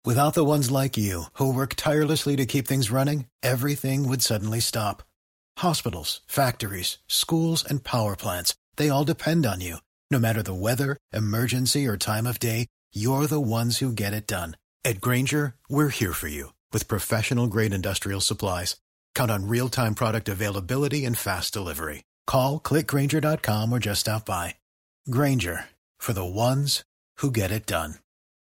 Without the ones like you, who work tirelessly to keep things running, everything would suddenly stop. Hospitals, factories, schools, and power plants, they all depend on you. No matter the weather, emergency, or time of day, you're the ones who get it done. At Grainger, we're here for you with professional-grade industrial supplies. Count on real-time product availability and fast delivery. Call, click Grainger.com, or just stop by. Grainger, for the ones who get it done.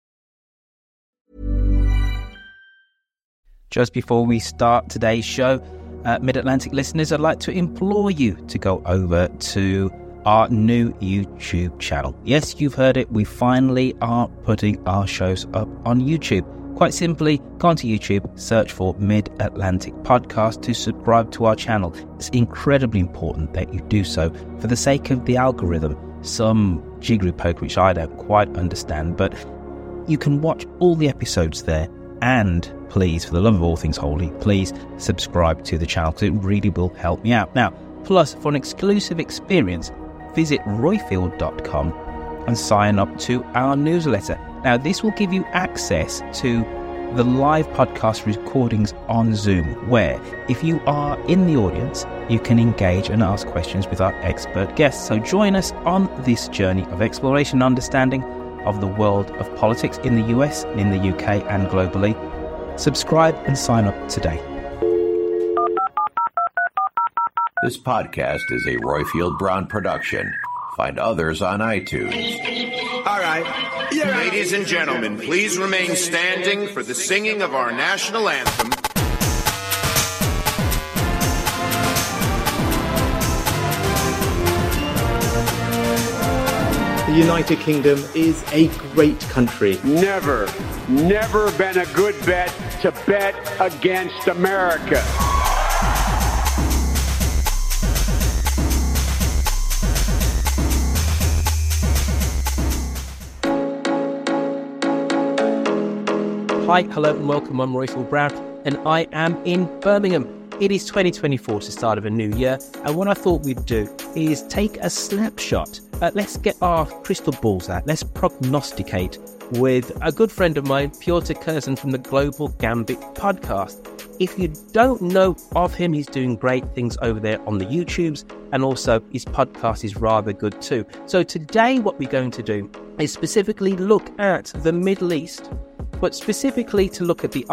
Just before we start today's show, Mid-Atlantic listeners, I'd like to implore you to go over to our new YouTube channel. Yes, you've heard it. We finally are putting our shows up on YouTube. Quite simply, go onto YouTube, search for Mid-Atlantic Podcast to subscribe to our channel. It's incredibly important that you do so for the sake of the algorithm. Some jiggery poke which I don't quite understand, but you can watch all the episodes there. And please, for the love of all things holy, please subscribe to the channel because it really will help me out. Now, plus, for an exclusive experience, visit royfield.com and sign up to our newsletter. Now, this will give you access to the live podcast recordings on Zoom, where if you are in the audience, you can engage and ask questions with our expert guests. So join us on this journey of exploration and understanding of the world of politics in the US, in the UK, and globally. Subscribe and sign up today. This podcast is a Royfield Brown production. Find others on iTunes. All right. Ladies and gentlemen, please remain standing for the singing of our national anthem. The United Kingdom is a great country. Never been a good bet to bet against America. Hi, hello and welcome. I'm Royfield Brown and I am in Birmingham. It is 2024, it's the start of a new year, and what I thought we'd do is take a snapshot. Let's get our crystal balls out. Let's prognosticate with a good friend of mine, Piotr Curzon from the Global Gambit podcast. If you don't know of him, he's doing great things over there on the YouTubes, and also his podcast is rather good too. So today what we're going to do is specifically look at the Middle East, but specifically to look at the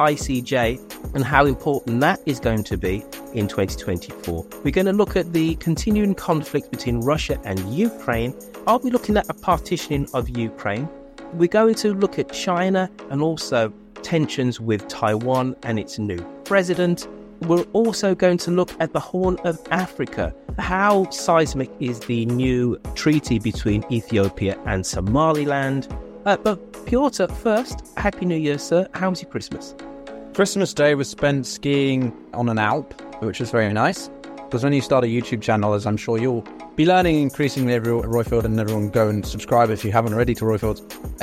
ICJ and how important that is going to be in 2024. We're going to look at the continuing conflict between Russia and Ukraine. I'll be looking at a partitioning of Ukraine. We're going to look at China and also tensions with Taiwan and its new president. We're also going to look at the Horn of Africa. How seismic is the new treaty between Ethiopia and Somaliland? But Piotr, first, Happy New Year, sir. How was your Christmas? Christmas Day was spent skiing on an Alp, which was very nice. Because when you start a YouTube channel, as I'm sure you'll be learning increasingly, Royfield, and everyone go and subscribe if you haven't already to Royfield,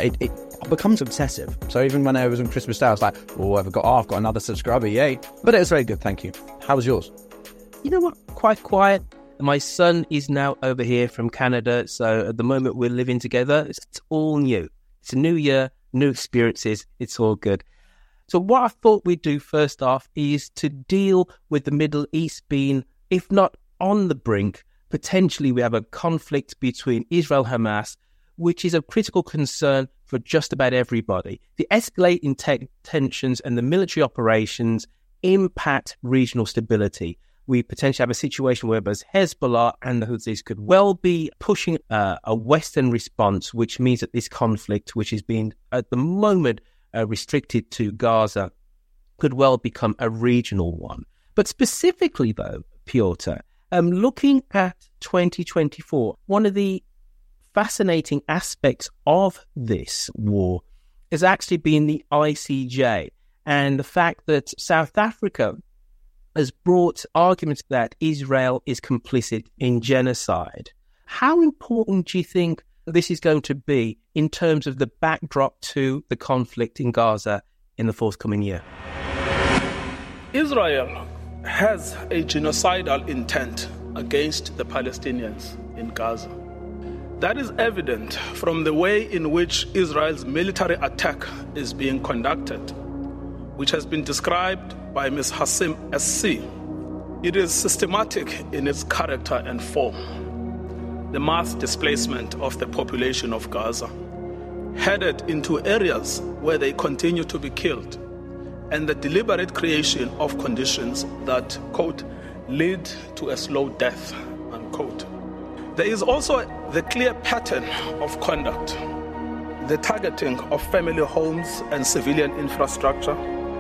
it becomes obsessive. So even when I was on Christmas Day, I was like, oh, I've got another subscriber, yay. But it was very good, thank you. How was yours? You know what? Quite quiet. My son is now over here from Canada, so at the moment we're living together. It's all new. It's a new year, new experiences. It's all good. So what I thought we'd do first off is to deal with the Middle East being, if not on the brink, potentially we have a conflict between Israel and Hamas, which is of critical concern for just about everybody. The escalating tensions and the military operations impact regional stability. We potentially have a situation where both Hezbollah and the Houthis could well be pushing a Western response, which means that this conflict, which is being at the moment restricted to Gaza, could well become a regional one. But specifically, though, Piotr, looking at 2024, one of the fascinating aspects of this war has actually been the ICJ and the fact that South Africa has brought arguments that Israel is complicit in genocide. How important do you think this is going to be in terms of the backdrop to the conflict in Gaza in the forthcoming year? Israel has a genocidal intent against the Palestinians in Gaza. That is evident from the way in which Israel's military attack is being conducted, which has been described by Ms. Hassim SC. It is systematic in its character and form. The mass displacement of the population of Gaza, headed into areas where they continue to be killed, and the deliberate creation of conditions that, quote, lead to a slow death, unquote. There is also the clear pattern of conduct, the targeting of family homes and civilian infrastructure,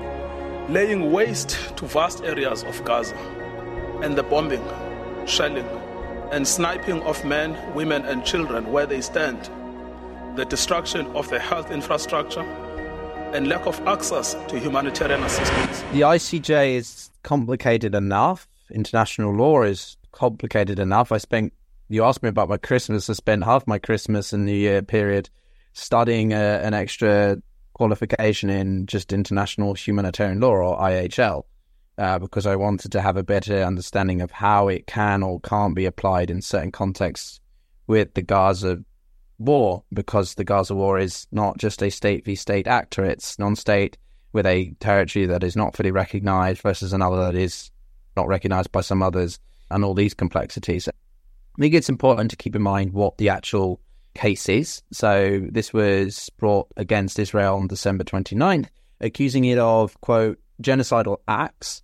laying waste to vast areas of Gaza, and the bombing, shelling, and sniping of men, women, and children where they stand, the destruction of the health infrastructure, and lack of access to humanitarian assistance. The ICJ is complicated enough. International law is complicated enough. You asked me about my Christmas. I spent half my Christmas and New Year period studying an extra qualification in just international humanitarian law, or IHL, because I wanted to have a better understanding of how it can or can't be applied in certain contexts with the Gaza war, because the Gaza war is not just a state v state actor. It's non-state with a territory that is not fully recognized versus another that is not recognized by some others, and all these complexities. I think it's important to keep in mind what the actual case is. So this was brought against Israel on December 29th, accusing it of, quote, genocidal acts.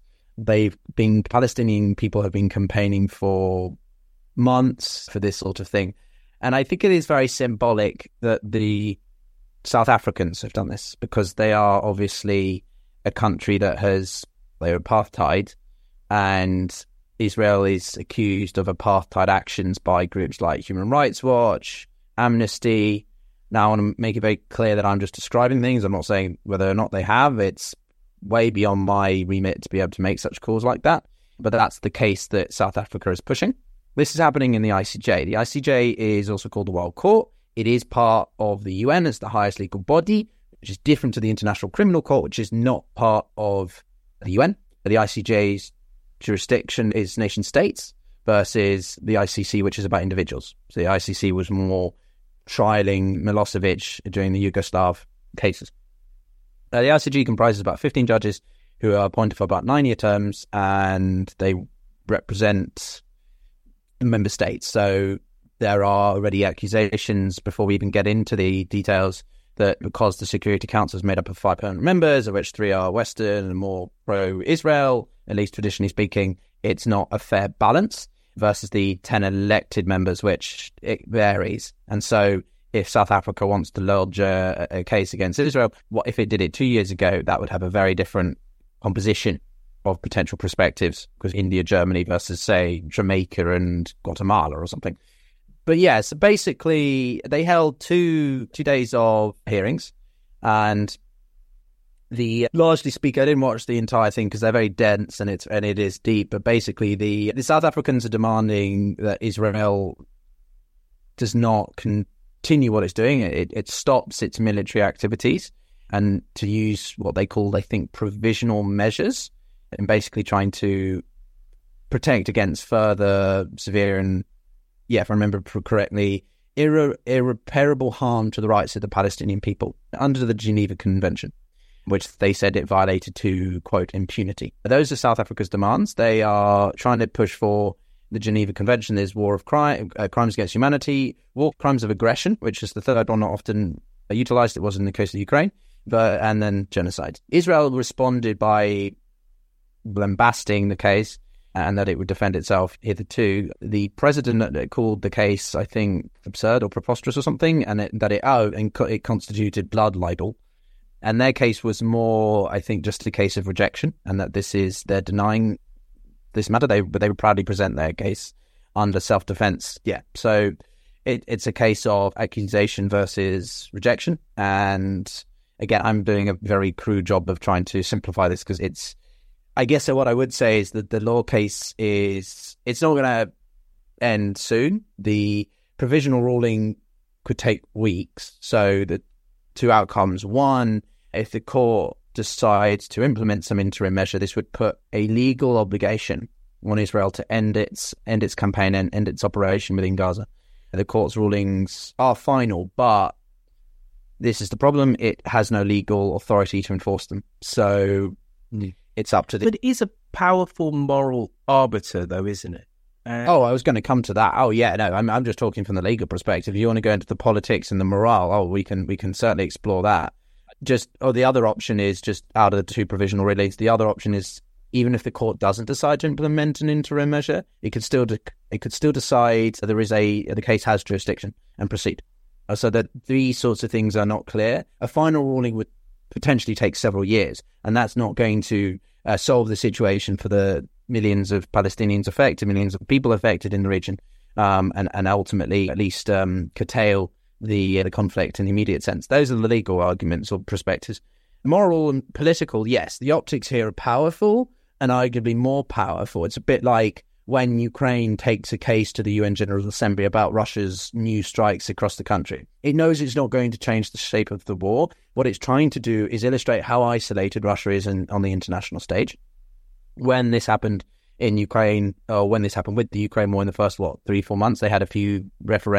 Palestinian people have been campaigning for months for this sort of thing. And I think it is very symbolic that the South Africans have done this, because they are obviously a country that they're apartheid, and Israel is accused of apartheid actions by groups like Human Rights Watch, Amnesty. Now, I want to make it very clear that I'm just describing things. I'm not saying whether or not they have. It's way beyond my remit to be able to make such calls like that. But that's the case that South Africa is pushing. This is happening in the ICJ. The ICJ is also called the World Court. It is part of the UN as the highest legal body, which is different to the International Criminal Court, which is not part of the UN. The ICJ's jurisdiction is nation states versus the ICC, which is about individuals. So the ICC was more trialing Milosevic during the Yugoslav cases. The ICJ comprises about 15 judges who are appointed for about 9-year terms, and they represent the member states. So there are already accusations, before we even get into the details, that because the Security Council is made up of 5 permanent members, of which 3 are Western and more pro-Israel, at least traditionally speaking, it's not a fair balance versus the 10 elected members, which it varies. And so if South Africa wants to lodge a case against Israel, what if it did it 2 years ago? That would have a very different composition of potential perspectives, because India, Germany versus, say, Jamaica and Guatemala or something. But yeah, so basically they held two days of hearings, and largely speaking, I didn't watch the entire thing because they're very dense and it is deep. But basically, the South Africans are demanding that Israel does not continue what it's doing. It stops its military activities, and to use what they call, I think, provisional measures, and basically trying to protect against further severe and, if I remember correctly, irreparable harm to the rights of the Palestinian people under the Geneva Convention, which they said it violated to, quote, impunity. Those are South Africa's demands. They are trying to push for the Geneva Convention. There's crimes against humanity, war crimes of aggression, which is the third one not often utilized. It was in the case of Ukraine, and then genocide. Israel responded by lambasting the case and that it would defend itself hitherto. The president called the case, I think, absurd or preposterous or something, and it constituted blood libel. And their case was more, I think, just a case of rejection, and that they're denying this matter. They would proudly present their case under self-defense. Yeah, so it's a case of accusation versus rejection. And again, I'm doing a very crude job of trying to simplify this, because I guess what I would say is that the law case it's not going to end soon. The provisional ruling could take weeks. So the 2 outcomes. One, if the court decides to implement some interim measure, this would put a legal obligation on Israel to end its campaign and end its operation within Gaza. The court's rulings are final, but this is the problem. It has no legal authority to enforce them. So it's up to the... But it is a powerful moral arbiter, though, isn't it? I was going to come to that. Oh, yeah, no, I'm just talking from the legal perspective. If you want to go into the politics and the morale, we can certainly explore that. The other option is, just out of the two provisional release, the other option is, even if the court doesn't decide to implement an interim measure, it could still decide the case has jurisdiction and proceed. So that these sorts of things are not clear. A final ruling would potentially take several years, and that's not going to solve the situation for the millions of Palestinians affected, millions of people affected in the region, and ultimately at least curtail the conflict in the immediate sense. Those are the legal arguments or perspectives. Moral and political, yes, the optics here are powerful and arguably more powerful. It's a bit like when Ukraine takes a case to the UN General Assembly about Russia's new strikes across the country. It knows it's not going to change the shape of the war. What it's trying to do is illustrate how isolated Russia is on the international stage. When this happened in Ukraine, or when this happened with the Ukraine war in the first, 3-4 months, they had a few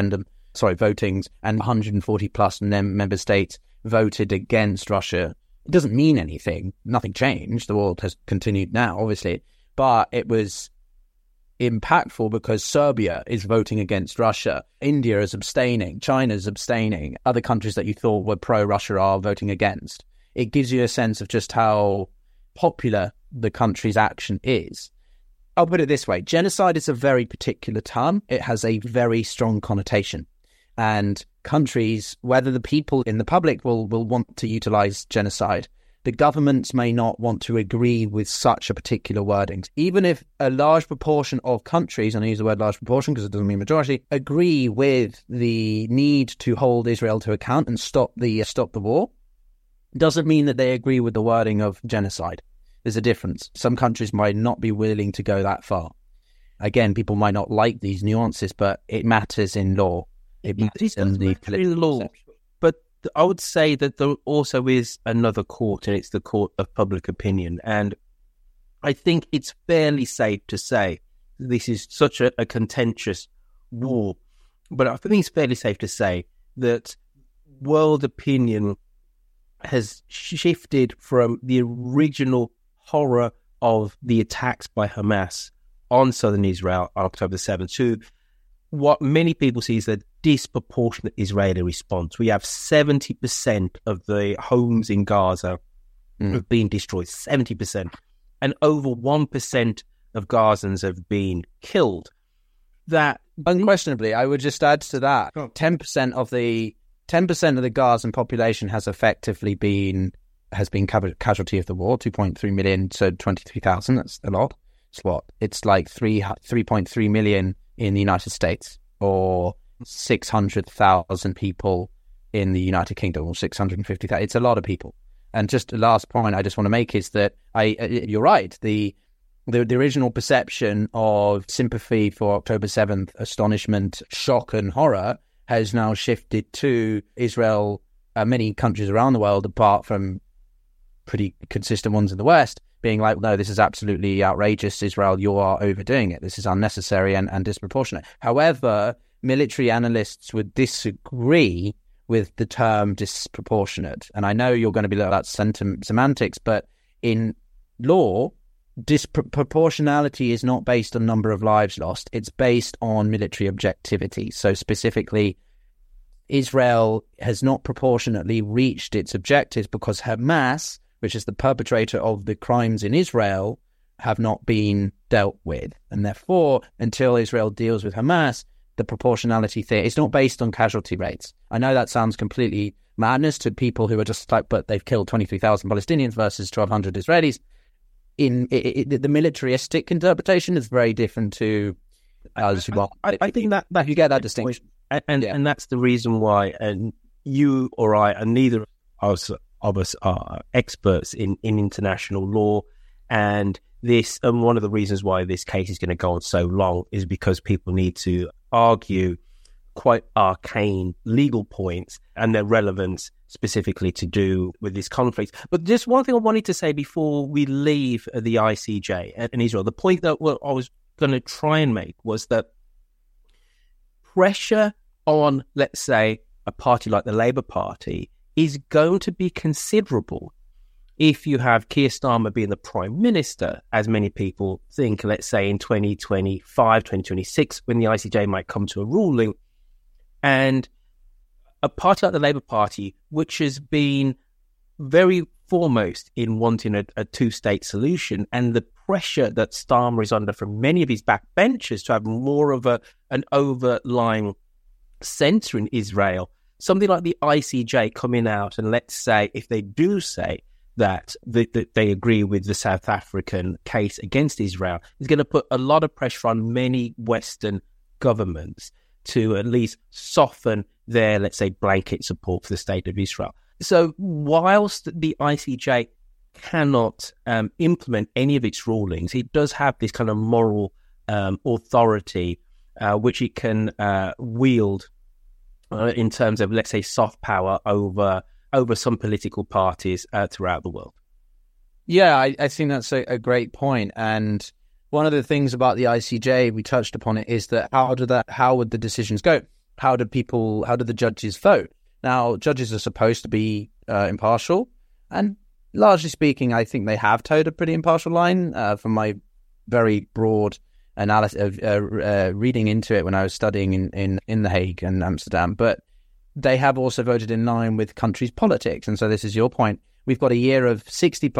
votings, and 140 plus member states voted against Russia. It doesn't mean anything. Nothing changed. The war has continued now, obviously. But it was impactful because Serbia is voting against Russia. India is abstaining. China's abstaining. Other countries that you thought were pro-Russia are voting against. It gives you a sense of just how popular the country's action is. I'll put it this way. Genocide is a very particular term. It has a very strong connotation. And countries, whether the people in the public will want to utilize genocide, the governments may not want to agree with such a particular wording. Even if a large proportion of countries, and I use the word large proportion because it doesn't mean majority, agree with the need to hold Israel to account and stop the war, doesn't mean that they agree with the wording of genocide. There's a difference. Some countries might not be willing to go that far. Again, people might not like these nuances, but it matters in law. It matters in the political law. But I would say that there also is another court, and it's the court of public opinion. And I think it's fairly safe to say this is such a contentious war, but I think it's fairly safe to say that world opinion has shifted from the original horror of the attacks by Hamas on southern Israel on October 7th to what many people see as a disproportionate Israeli response. We have 70% of the homes in Gaza have been destroyed, 70%, and over 1% of Gazans have been killed. That unquestionably, I would just add to that, 10% of the Gazan population has effectively been casualty of the war. 2.3 million to 23,000. That's a lot. It's like 3.3 million in the United States, or 600,000 people in the United Kingdom, or 650,000. It's a lot of people. And just the last point I just want to make is that you're right. The original perception of sympathy for October 7th, astonishment, shock and horror has now shifted to Israel. Many countries around the world, apart from pretty consistent ones in the West, being like, no, this is absolutely outrageous. Israel, you are overdoing it. This is unnecessary and disproportionate. However, military analysts would disagree with the term disproportionate. And I know you're going to be looking at semantics, but in law, disproportionality is not based on number of lives lost. It's based on military objectivity. So specifically, Israel has not proportionately reached its objectives because Hamas, which is the perpetrator of the crimes in Israel, have not been dealt with. And therefore, until Israel deals with Hamas, the proportionality theory is not based on casualty rates. I know that sounds completely madness to people who are just like, but they've killed 23,000 Palestinians versus 1,200 Israelis. The militaristic interpretation is very different to as well. I think that you get that distinction. And that's the reason why, and you or I, and neither of us are experts in international law, and one of the reasons why this case is going to go on so long is because people need to argue quite arcane legal points and their relevance specifically to do with this conflict. But just one thing I wanted to say before we leave the ICJ and Israel, the point that I was going to try and make was that pressure on, let's say, a party like the Labour Party is going to be considerable if you have Keir Starmer being the Prime Minister, as many people think, let's say in 2025, 2026, when the ICJ might come to a ruling. And a party like the Labour Party, which has been very foremost in wanting a two-state solution, and the pressure that Starmer is under from many of his backbenchers to have more of an overlying centre in Israel, something like the ICJ coming out and let's say, if they do say that they agree with the South African case against Israel, is going to put a lot of pressure on many Western governments to at least soften their, let's say, blanket support for the state of Israel. So whilst the ICJ cannot implement any of its rulings, it does have this kind of moral authority which it can wield in terms of, let's say, soft power over some political parties throughout the world. Yeah, I think that's a great point. And one of the things about the ICJ, we touched upon it, is that how would the decisions go? How do the judges vote? Now, judges are supposed to be impartial, and largely speaking, I think they have towed a pretty impartial line from my very broad analysis of reading into it when I was studying in The Hague and Amsterdam. But they have also voted in line with countries' politics. And so this is your point. We've got a year of 60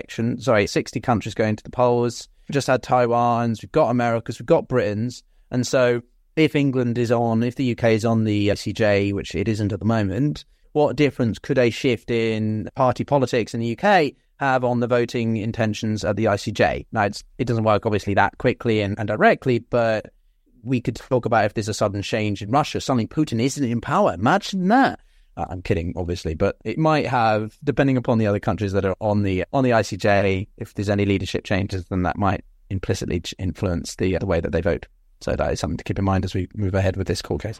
countries going to the polls. We've just had Taiwan's, we've got America's, we've got Britain's. And so if England is on, if the UK is on the ICJ, which it isn't at the moment, what difference could a shift in party politics in the UK have on the voting intentions at the ICJ? Now, it doesn't work, obviously, that quickly and directly, but we could talk about if there's a sudden change in Russia, suddenly Putin isn't in power. Imagine that. I'm kidding, obviously, but it might have, depending upon the other countries that are on the ICJ, if there's any leadership changes, then that might implicitly influence the way that they vote. So that is something to keep in mind as we move ahead with this court case.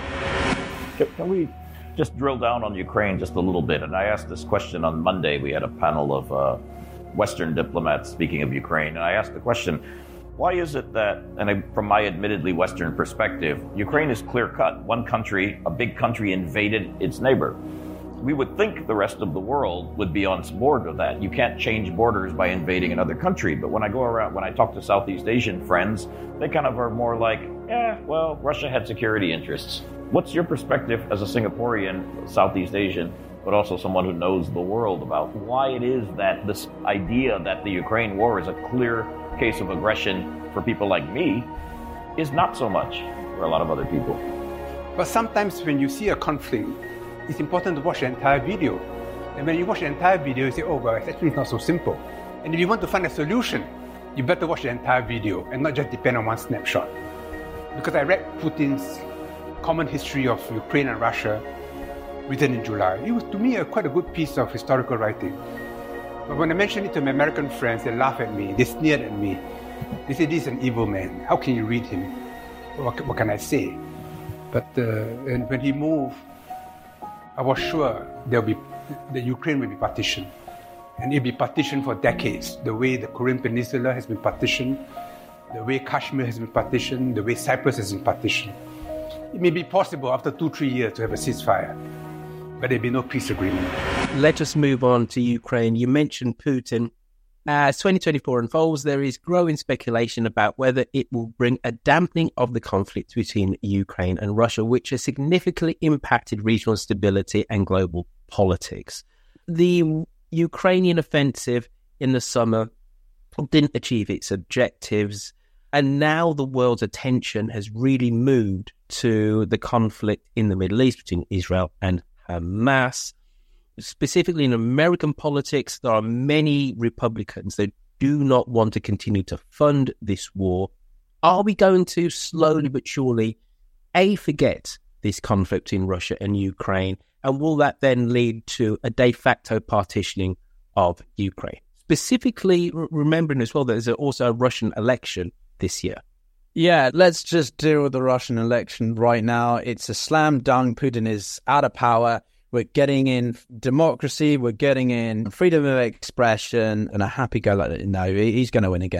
Can we just drill down on Ukraine just a little bit? And I asked this question on Monday. We had a panel of Western diplomats speaking of Ukraine, and I asked the question, why is it that, and from my admittedly Western perspective, Ukraine is clear-cut. One country, a big country, invaded its neighbor. We would think the rest of the world would be on board with that. You can't change borders by invading another country. But when I go around, when I talk to Southeast Asian friends, they kind of are more like, well, Russia had security interests. What's your perspective as a Singaporean, Southeast Asian, but also someone who knows the world, about why it is that this idea that the Ukraine war is a clear case of aggression for people like me is not so much for a lot of other people? But sometimes when you see a conflict, it's important to watch the entire video. And when you watch the entire video, you say, oh, well, it's actually not so simple. And if you want to find a solution, you better watch the entire video and not just depend on one snapshot. Because I read Putin's Common History of Ukraine and Russia, written in July. It was, to me, quite a good piece of historical writing. But when I mentioned it to my American friends, they laughed at me, they sneered at me. They said, this is an evil man. How can you read him? What can I say? But and when he moved, I was sure the Ukraine will be partitioned. And it'll be partitioned for decades, the way the Korean Peninsula has been partitioned, the way Kashmir has been partitioned, the way Cyprus has been partitioned. It may be possible after 2-3 years to have a ceasefire, but there'll be no peace agreement. Let us move on to Ukraine. You mentioned Putin. As 2024 unfolds, there is growing speculation about whether it will bring a dampening of the conflict between Ukraine and Russia, which has significantly impacted regional stability and global politics. The Ukrainian offensive in the summer didn't achieve its objectives, and now the world's attention has really moved to the conflict in the Middle East between Israel and Hamas. Specifically in American politics, there are many Republicans that do not want to continue to fund this war. Are we going to slowly but surely, forget this conflict in Russia and Ukraine? And will that then lead to a de facto partitioning of Ukraine? Specifically, remembering as well that there's also a Russian election this year. Yeah, let's just deal with the Russian election right now. It's a slam dunk. Putin is out of power. We're getting in democracy. We're getting in freedom of expression and a happy-go-lucky. No, he's going to win again.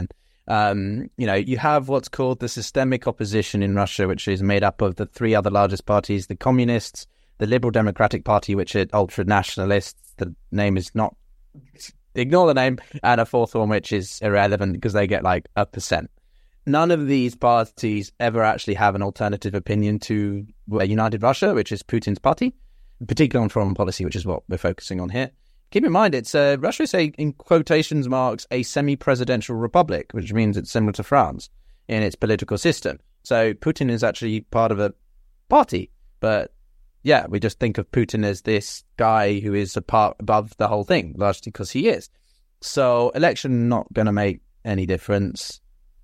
You have what's called the systemic opposition in Russia, which is made up of the three other largest parties, the Communists, the Liberal Democratic Party, which are ultra-nationalists. The name is not... Ignore the name. And a fourth one, which is irrelevant because they get like 1%. None of these parties ever actually have an alternative opinion to United Russia, which is Putin's party, particularly on foreign policy, which is what we're focusing on here. Keep in mind, it's Russia is, in quotations marks, a semi-presidential republic, which means it's similar to France in its political system. So Putin is actually part of a party. But yeah, we just think of Putin as this guy who is a part above the whole thing, largely because he is. So election not going to make any difference.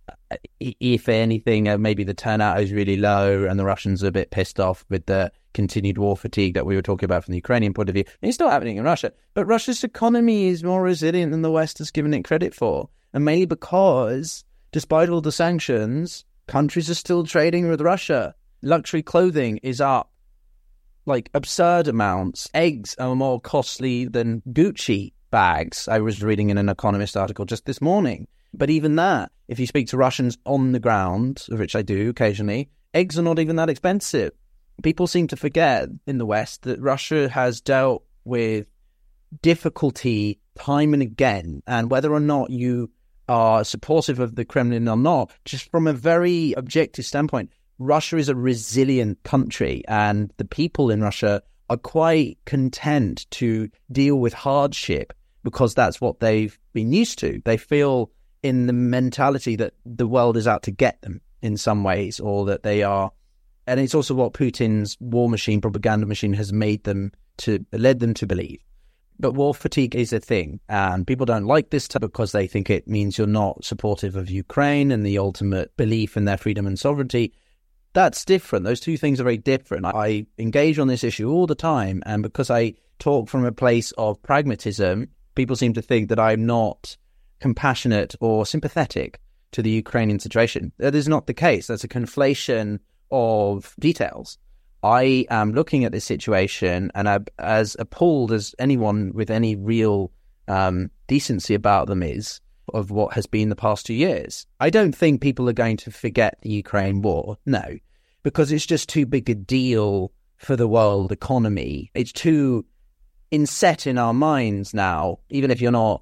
If anything, maybe the turnout is really low and the Russians are a bit pissed off with the continued war fatigue that we were talking about from the Ukrainian point of view. It's not happening in Russia, but Russia's economy is more resilient than the West has given it credit for. And mainly because, despite all the sanctions, countries are still trading with Russia. Luxury clothing is up like absurd amounts. Eggs are more costly than Gucci bags. I was reading in an Economist article just this morning. But even that, if you speak to Russians on the ground, which I do occasionally, eggs are not even that expensive. People seem to forget in the West that Russia has dealt with difficulty time and again. And whether or not you are supportive of the Kremlin or not, just from a very objective standpoint, Russia is a resilient country and the people in Russia are quite content to deal with hardship because that's what they've been used to. They feel in the mentality that the world is out to get them in some ways, or that they are, and it's also what Putin's war machine, propaganda machine has led them to believe. But war fatigue is a thing, and people don't like this because they think it means you're not supportive of Ukraine and the ultimate belief in their freedom and sovereignty. That's different. Those two things are very different. I engage on this issue all the time, and because I talk from a place of pragmatism, people seem to think that I'm not compassionate or sympathetic to the Ukrainian situation. That is not the case. That's a conflation of details. I am looking at this situation and I'm as appalled as anyone with any real decency about them is of what has been the past 2 years. I don't think people are going to forget the Ukraine war, no, because it's just too big a deal for the world economy. It's too inset in our minds now, even if you're not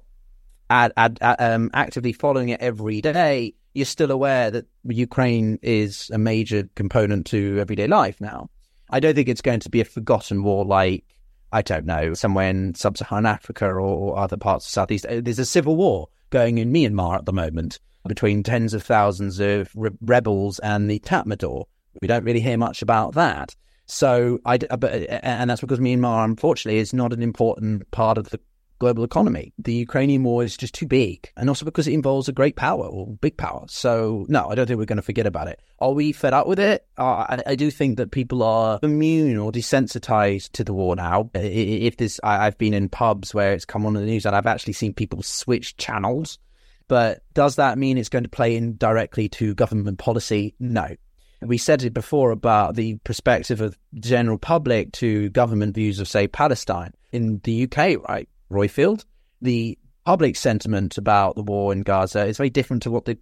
actively following it every day, you're still aware that Ukraine is a major component to everyday life now. I don't think it's going to be a forgotten war like, I don't know, somewhere in sub-Saharan Africa or other parts of Southeast. There's a civil war going in Myanmar at the moment between tens of thousands of rebels and the Tatmadaw. We don't really hear much about that. So, and that's because Myanmar, unfortunately, is not an important part of the global economy. The Ukrainian war is just too big, and also because it involves a great power or big power. So no, I don't think we're going to forget about it. Are we fed up with it? I do think that people are immune or desensitized to the war now. I've been in pubs where it's come on the news and I've actually seen people switch channels. But does that mean it's going to play in directly to government policy? No. We said it before about the perspective of the general public to government views of, say, Palestine. In the UK, right, Royfield, the public sentiment about the war in Gaza is very different to what the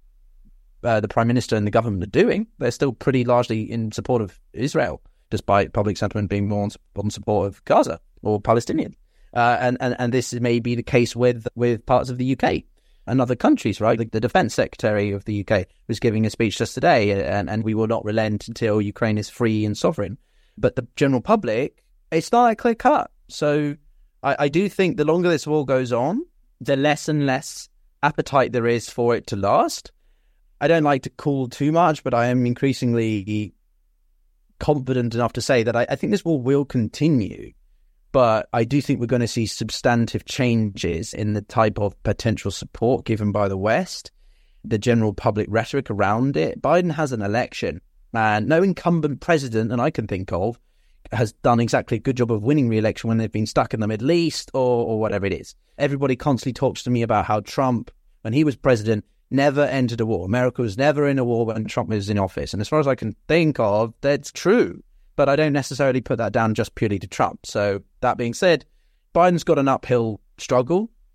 Prime Minister and the government are doing. They're still pretty largely in support of Israel, despite public sentiment being more on support of Gaza or Palestinians. And this may be the case with parts of the UK and other countries, right? The Defence Secretary of the UK was giving a speech just today, and we will not relent until Ukraine is free and sovereign. But the general public, it's not a clear cut. So I do think the longer this war goes on, the less and less appetite there is for it to last. I don't like to call too much, but I am increasingly confident enough to say that I think this war will continue. But I do think we're going to see substantive changes in the type of potential support given by the West, the general public rhetoric around it. Biden has an election, and no incumbent president that I can think of has done exactly a good job of winning re-election when they've been stuck in the Middle East or whatever it is. Everybody constantly talks to me about how Trump, when he was president, never entered a war. America was never in a war when Trump was in office. And as far as I can think of, that's true. But I don't necessarily put that down just purely to Trump. So that being said, Biden's got an uphill struggle.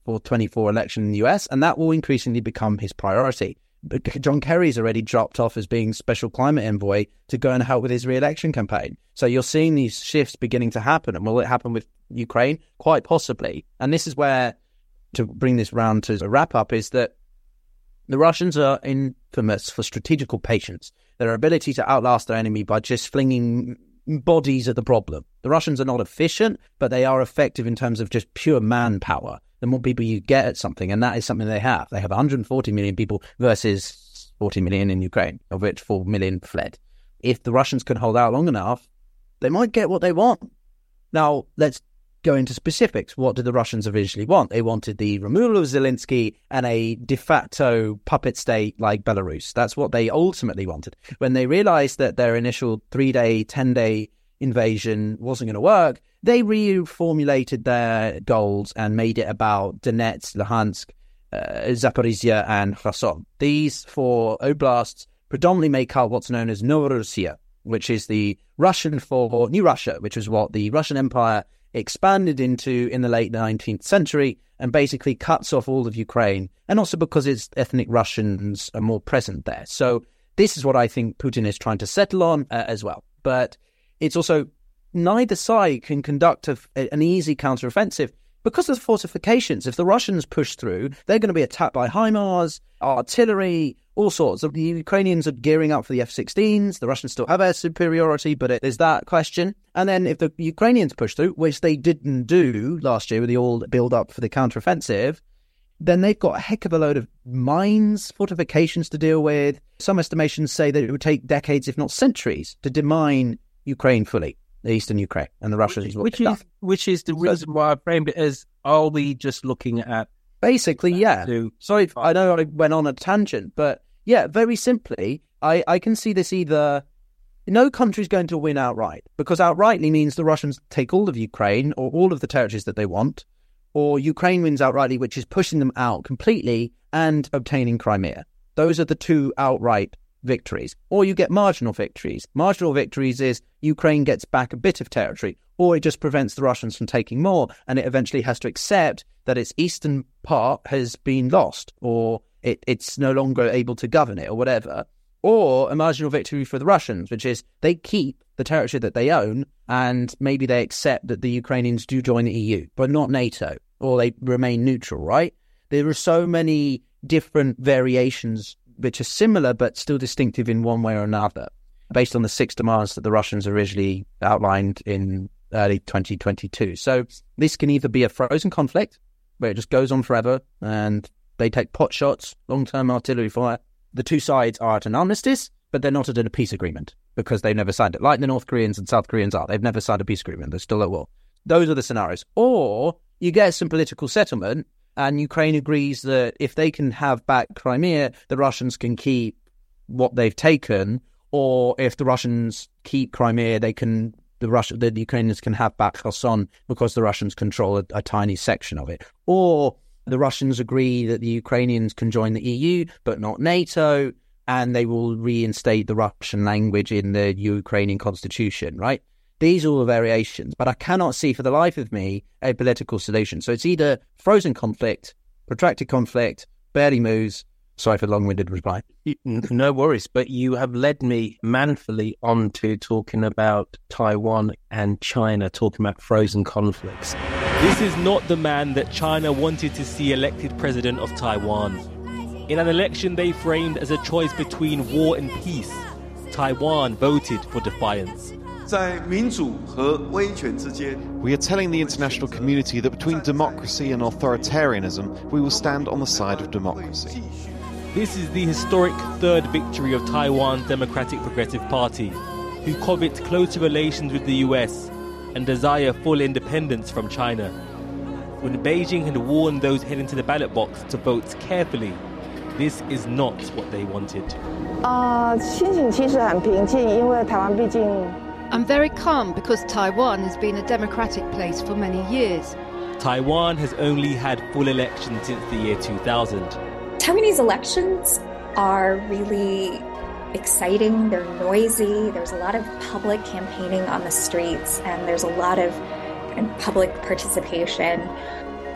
24 election in the US, and that will increasingly become his priority. But John Kerry's already dropped off as being special climate envoy to go and help with his re-election campaign. So you're seeing these shifts beginning to happen. And will it happen with Ukraine? Quite possibly. And this is where, to bring this round to a wrap-up, is that the Russians are infamous for strategical patience, their ability to outlast their enemy by just flinging bodies at the problem. The Russians are not efficient, but they are effective in terms of just pure manpower. The more people you get at something, and that is something they have. They have 140 million people versus 40 million in Ukraine, of which 4 million fled. If the Russians can hold out long enough, they might get what they want. Now, let's go into specifics. What did the Russians originally want? They wanted the removal of Zelensky and a de facto puppet state like Belarus. That's what they ultimately wanted. When they realized that their initial 3-day, 10-day invasion wasn't going to work, they reformulated their goals and made it about Donetsk, Luhansk, Zaporizhia, and Kherson. These 4 oblasts predominantly make up what's known as Novorossiya, which is the Russian for New Russia, which was what the Russian Empire expanded into in the late 19th century and basically cuts off all of Ukraine, and also because its ethnic Russians are more present there. So this is what I think Putin is trying to settle on as well. But it's also neither side can conduct an easy counteroffensive because of the fortifications. If the Russians push through, they're going to be attacked by HIMARS, artillery, all sorts. The Ukrainians are gearing up for the F-16s. The Russians still have air superiority, but there's that question. And then if the Ukrainians push through, which they didn't do last year with the all build-up for the counteroffensive, then they've got a heck of a load of mines, fortifications to deal with. Some estimations say that it would take decades, if not centuries, to demine Ukraine fully, the eastern Ukraine, and the Russians. Which is the reason why I framed it as, are we just looking at... Basically, yeah. Sorry, I know I went on a tangent, but yeah, very simply, I can see this either... No country's going to win outright, because outrightly means the Russians take all of Ukraine or all of the territories that they want, or Ukraine wins outrightly, which is pushing them out completely and obtaining Crimea. Those are the 2 outright victories. Or you get marginal victories. Marginal victories is Ukraine gets back a bit of territory, or it just prevents the Russians from taking more, and it eventually has to accept that its eastern part has been lost, or it's no longer able to govern it, or whatever. Or a marginal victory for the Russians, which is they keep the territory that they own, and maybe they accept that the Ukrainians do join the EU, but not NATO, or they remain neutral, right? There are so many different variations which are similar but still distinctive in one way or another, based on the 6 demands that the Russians originally outlined in early 2022. So this can either be a frozen conflict, where it just goes on forever, and they take pot shots, long-term artillery fire. The 2 sides are at an armistice, but they're not at a peace agreement, because they've never signed it, like the North Koreans and South Koreans are. They've never signed a peace agreement. They're still at war. Those are the scenarios. Or you get some political settlement, and Ukraine agrees that if they can have back Crimea, the Russians can keep what they've taken, or if the Russians keep Crimea, the Ukrainians can have back Kherson because the Russians control a tiny section of it. Or the Russians agree that the Ukrainians can join the EU, but not NATO, and they will reinstate the Russian language in the Ukrainian constitution, right? These are all the variations, but I cannot see for the life of me a political solution. So it's either frozen conflict, protracted conflict, barely moves. Sorry for the long-winded reply. No worries, but you have led me manfully on to talking about Taiwan and China, talking about frozen conflicts. This is not the man that China wanted to see elected president of Taiwan. In an election they framed as a choice between war and peace, Taiwan voted for defiance. We are telling the international community that between democracy and authoritarianism, we will stand on the side of democracy. This is the historic 3rd victory of Taiwan's Democratic Progressive Party, who covet closer relations with the US and desire full independence from China. When Beijing had warned those heading to the ballot box to vote carefully, this is not what they wanted. I'm very calm because Taiwan has been a democratic place for many years. Taiwan has only had full elections since the year 2000. Taiwanese elections are really exciting, they're noisy, there's a lot of public campaigning on the streets, and there's a lot of public participation.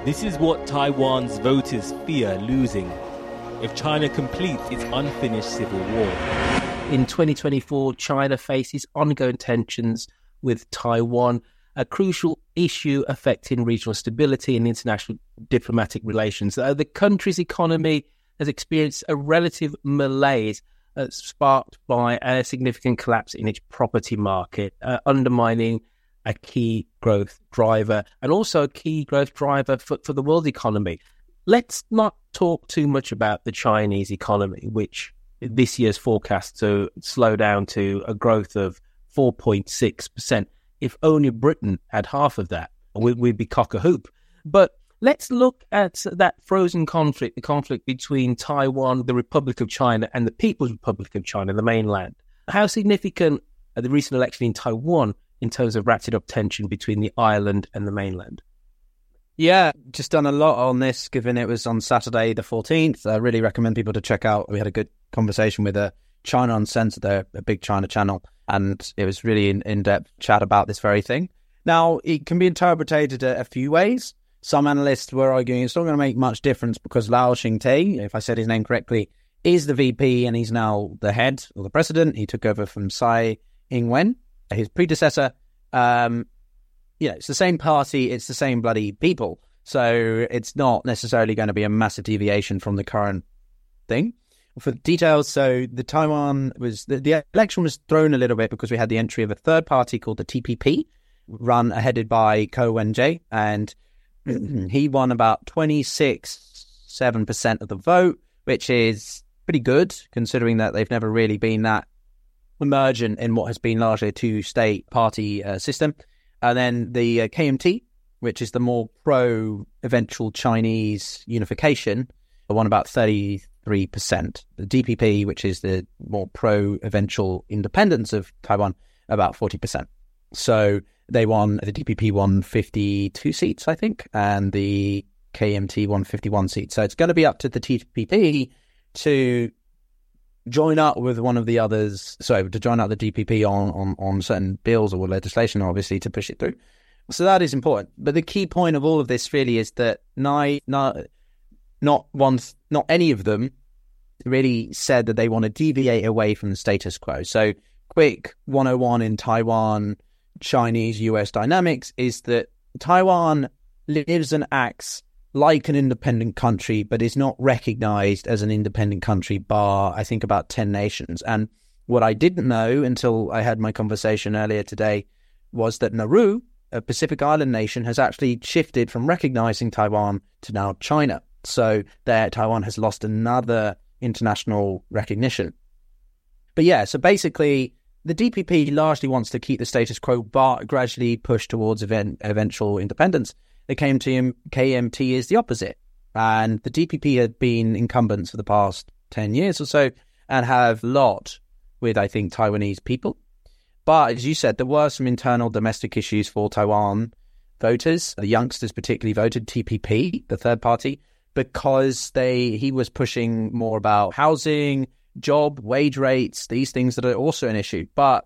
This is what Taiwan's voters fear losing if China completes its unfinished civil war. In 2024, China faces ongoing tensions with Taiwan, a crucial issue affecting regional stability and international diplomatic relations. The country's economy has experienced a relative malaise sparked by a significant collapse in its property market, undermining a key growth driver and also a key growth driver for the world economy. Let's not talk too much about the Chinese economy, which this year's forecast to slow down to a growth of 4.6%. If only Britain had half of that, we'd be cock-a-hoop. But let's look at that frozen conflict, the conflict between Taiwan, the Republic of China, and the People's Republic of China, the mainland. How significant are the recent election in Taiwan in terms of ratcheted up tension between the island and the mainland? Yeah, just done a lot on this, given it was on Saturday the 14th. I really recommend people to check out. We had a good conversation with China Uncensored, a big China channel, and it was really in-depth chat about this very thing. Now, it can be interpreted a few ways. Some analysts were arguing it's not going to make much difference because Lau Ching-te, if I said his name correctly, is the VP and he's now the head or the president. He took over from Tsai Ing-wen, his predecessor. It's the same party, it's the same bloody people. So it's not necessarily going to be a massive deviation from the current thing. For details, so the election was thrown a little bit because we had the entry of a third party called the TPP, headed by Ko Wen-je, and he won about 26.7% of the vote, which is pretty good, considering that they've never really been that emergent in what has been largely a two-state party system. And then the KMT, which is the more pro-eventual Chinese unification, won about 33%. The DPP, which is the more pro-eventual independence of Taiwan, about 40%. So the DPP won 52 seats, I think, and the KMT won 51 seats. So it's going to be up to the TPP to join up with one of the others, to join up the DPP on certain bills or legislation, obviously, to push it through. So that is important. But the key point of all of this really is that not any of them really said that they want to deviate away from the status quo. So quick 101 in Taiwan, Chinese-US dynamics is that Taiwan lives and acts like an independent country, but is not recognized as an independent country bar, I think, about 10 nations. And what I didn't know until I had my conversation earlier today was that Nauru, a Pacific Island nation, has actually shifted from recognizing Taiwan to now China. So there, Taiwan has lost another international recognition. But yeah, so basically, the DPP largely wants to keep the status quo, but gradually push towards eventual independence. The KMT is the opposite. And the DPP had been incumbents for the past 10 years or so and have a lot with, I think, Taiwanese people. But as you said, there were some internal domestic issues for Taiwan voters. The youngsters particularly voted TPP, the third party, because he was pushing more about housing, job, wage rates, these things that are also an issue. But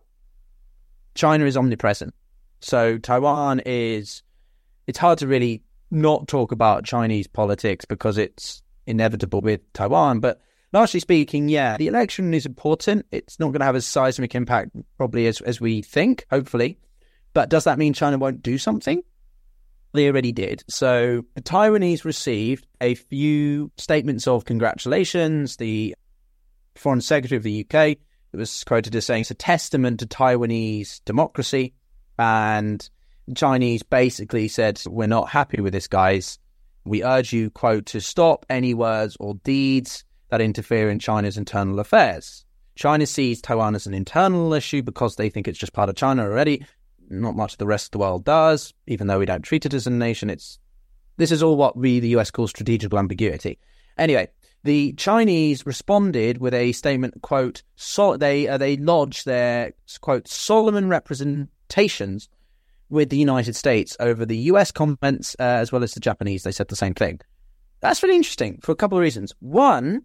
China is omnipresent. So Taiwan it's hard to really not talk about Chinese politics because it's inevitable with Taiwan. But largely speaking, yeah, the election is important. It's not going to have a seismic impact probably as we think, hopefully. But does that mean China won't do something? They already did. So the Taiwanese received a few statements of congratulations. The Foreign Secretary of the UK was quoted as saying it's a testament to Taiwanese democracy, and Chinese basically said, we're not happy with this, guys. We urge you, quote, to stop any words or deeds that interfere in China's internal affairs. China sees Taiwan as an internal issue because they think it's just part of China already. Not much of the rest of the world does, even though we don't treat it as a nation. This is all what the US calls strategic ambiguity. Anyway, the Chinese responded with a statement, quote, they lodged their, quote, solemn representations with the United States over the US comments as well as the Japanese. They said the same thing. That's really interesting for a couple of reasons. One,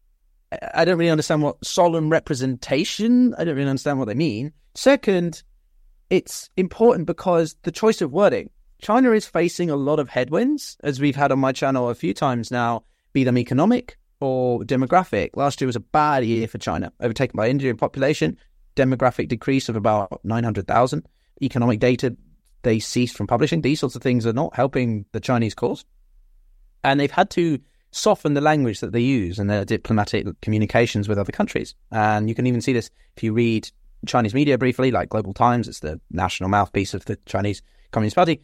I don't really understand what solemn representation, I don't really understand what they mean. Second, it's important because the choice of wording. China is facing a lot of headwinds, as we've had on my channel a few times now, be them economic or demographic. Last year was a bad year for China, overtaken by India in population, demographic decrease of about 900,000. Economic data, they ceased from publishing. These sorts of things are not helping the Chinese cause. And they've had to soften the language that they use in their diplomatic communications with other countries. And you can even see this if you read Chinese media briefly, like Global Times. It's the national mouthpiece of the Chinese Communist Party.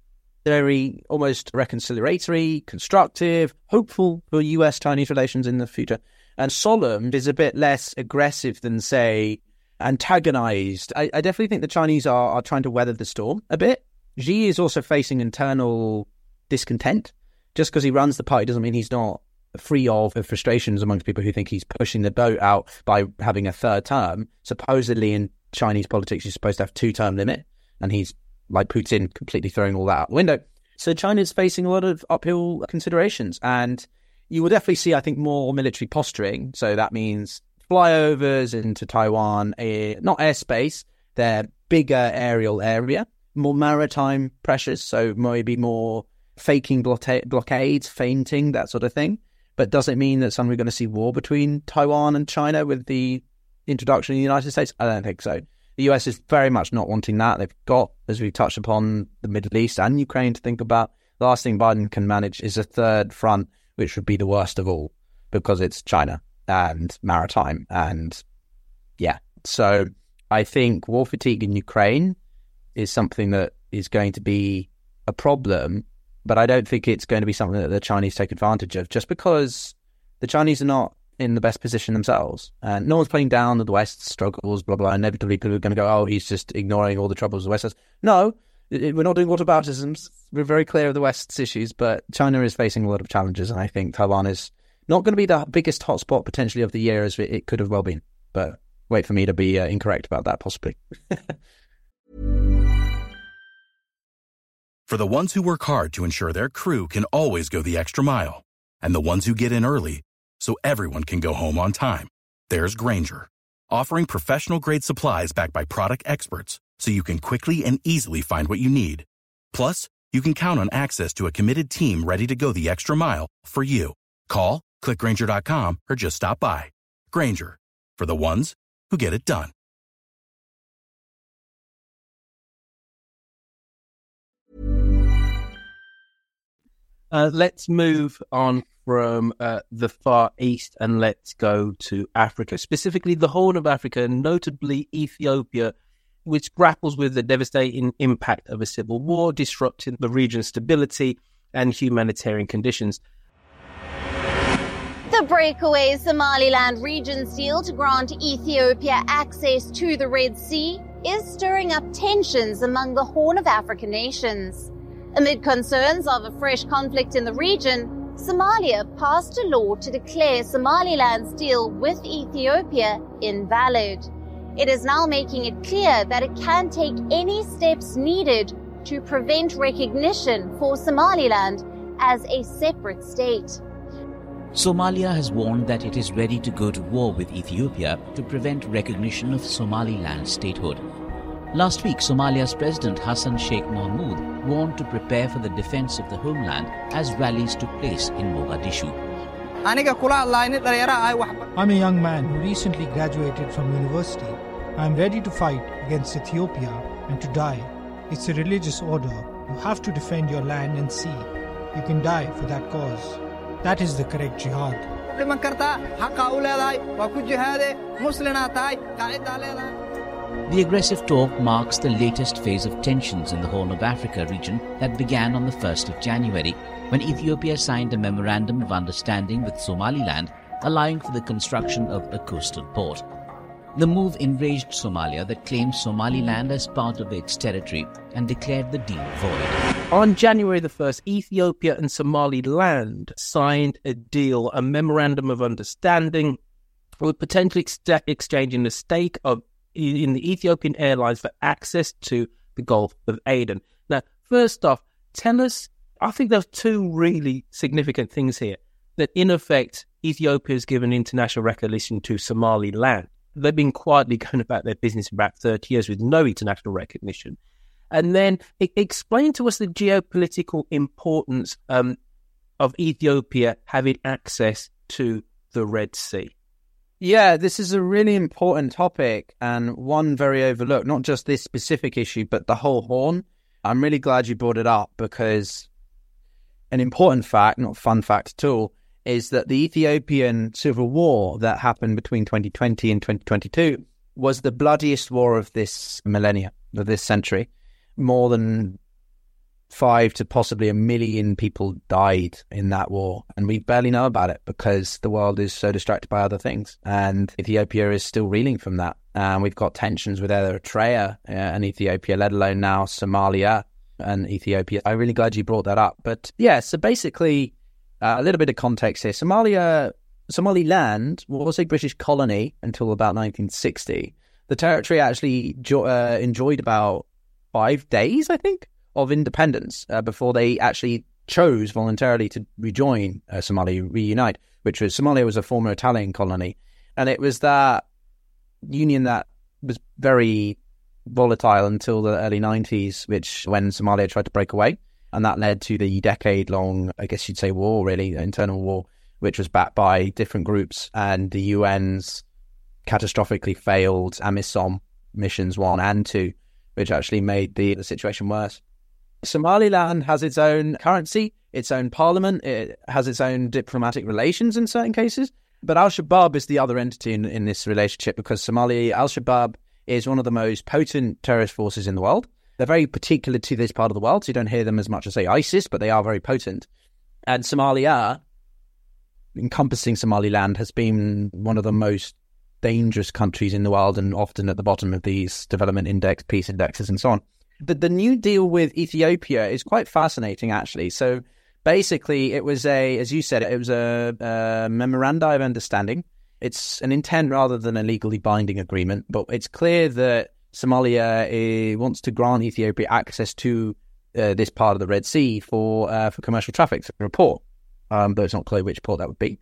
Very almost reconciliatory, constructive, hopeful for US-Chinese relations in the future. And solemn is a bit less aggressive than, say, antagonized. I definitely think the Chinese are trying to weather the storm a bit. Xi is also facing internal discontent. Just because he runs the party doesn't mean he's not free of frustrations amongst people who think he's pushing the boat out by having a third term. Supposedly in Chinese politics, you're supposed to have 2-term limit, and he's, like Putin, completely throwing all that out the window. So China's facing a lot of uphill considerations, and you will definitely see, I think, more military posturing. So that means flyovers into Taiwan, not airspace, their bigger aerial area, more maritime pressures, so maybe more faking blockades, feinting, that sort of thing. But does it mean that suddenly we're going to see war between Taiwan and China with the introduction of the United States? I don't think so. The US is very much not wanting that. They've got, as we touched upon, the Middle East and Ukraine to think about. The last thing Biden can manage is a third front, which would be the worst of all, because it's China and maritime. And yeah, so I think war fatigue in Ukraine is something that is going to be a problem, but I don't think it's going to be something that the Chinese take advantage of, just because the Chinese are not in the best position themselves. And no one's playing down the West's struggles, blah, blah. Inevitably, people are going to go, oh, he's just ignoring all the troubles the West has. No, we're not doing whataboutisms. We're very clear of the West's issues, but China is facing a lot of challenges, and I think Taiwan is not going to be the biggest hotspot potentially of the year as it could have well been. But wait for me to be incorrect about that, possibly. For the ones who work hard to ensure their crew can always go the extra mile, and the ones who get in early so everyone can go home on time, there's Grainger, offering professional-grade supplies backed by product experts so you can quickly and easily find what you need. Plus, you can count on access to a committed team ready to go the extra mile for you. Call, click Grainger.com, or just stop by. Grainger, for the ones who get it done. Let's move on from the Far East and let's go to Africa, specifically the Horn of Africa, notably Ethiopia, which grapples with the devastating impact of a civil war, disrupting the region's stability and humanitarian conditions. The breakaway Somaliland region's deal to grant Ethiopia access to the Red Sea is stirring up tensions among the Horn of Africa nations. Amid concerns of a fresh conflict in the region, Somalia passed a law to declare Somaliland's deal with Ethiopia invalid. It is now making it clear that it can take any steps needed to prevent recognition for Somaliland as a separate state. Somalia has warned that it is ready to go to war with Ethiopia to prevent recognition of Somaliland's statehood. Last week, Somalia's President Hassan Sheikh Mohamud warned to prepare for the defense of the homeland as rallies took place in Mogadishu. I'm a young man who recently graduated from university. I'm ready to fight against Ethiopia and to die. It's a religious order. You have to defend your land and sea. You can die for that cause. That is the correct jihad. The aggressive talk marks the latest phase of tensions in the Horn of Africa region that began on the 1st of January, when Ethiopia signed a memorandum of understanding with Somaliland, allowing for the construction of a coastal port. The move enraged Somalia, that claimed Somaliland as part of its territory and declared the deal void. On January the 1st, Ethiopia and Somaliland signed a deal, a memorandum of understanding, with potentially exchanging the stake in the Ethiopian Airlines for access to the Gulf of Aden. Now, first off, tell us, I think there's two really significant things here. That in effect, Ethiopia has given international recognition to Somaliland. They've been quietly going about their business for about 30 years with no international recognition. And then explain to us the geopolitical importance of Ethiopia having access to the Red Sea. Yeah, this is a really important topic and one very overlooked, not just this specific issue, but the whole Horn. I'm really glad you brought it up because an important fact, not fun fact at all, is that the Ethiopian civil war that happened between 2020 and 2022 was the bloodiest war of this millennia, of this century. More than 5 to possibly 1 million people died in that war, and we barely know about it because the world is so distracted by other things, and Ethiopia is still reeling from that. And we've got tensions with Eritrea and Ethiopia, let alone now Somalia and Ethiopia. I'm really glad you brought that up. But yeah, so basically a little bit of context here. Somaliland was a British colony until about 1960. The territory actually enjoyed about 5 days, I think, of independence before they actually chose voluntarily to rejoin Somalia, reunite, which was Somalia was a former Italian colony. And it was that union that was very volatile until the early 90s, which when Somalia tried to break away. And that led to the decade-long, I guess you'd say, war, really, internal war, which was backed by different groups. And the UN's catastrophically failed AMISOM missions 1 and 2, which actually made the situation worse. Somaliland has its own currency, its own parliament, it has its own diplomatic relations in certain cases. But Al-Shabaab is the other entity in this relationship because Al-Shabaab is one of the most potent terrorist forces in the world. They're very particular to this part of the world, so you don't hear them as much as, say, ISIS, but they are very potent. And Somalia, encompassing Somaliland, has been one of the most dangerous countries in the world and often at the bottom of these development index, peace indexes, and so on. But the new deal with Ethiopia is quite fascinating, actually. So basically, it was as you said, it was a memorandum of understanding. It's an intent rather than a legally binding agreement, but it's clear that Somalia wants to grant Ethiopia access to this part of the Red Sea for commercial traffic, for a port, though it's not clear which port that would be.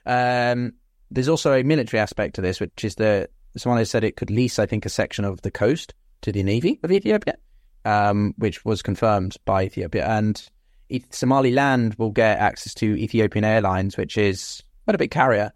There's also a military aspect to this, which is that Somalia said it could lease, I think, a section of the coast to the Navy of Ethiopia, which was confirmed by Ethiopia. And Somaliland will get access to Ethiopian Airlines, which is quite a big carrier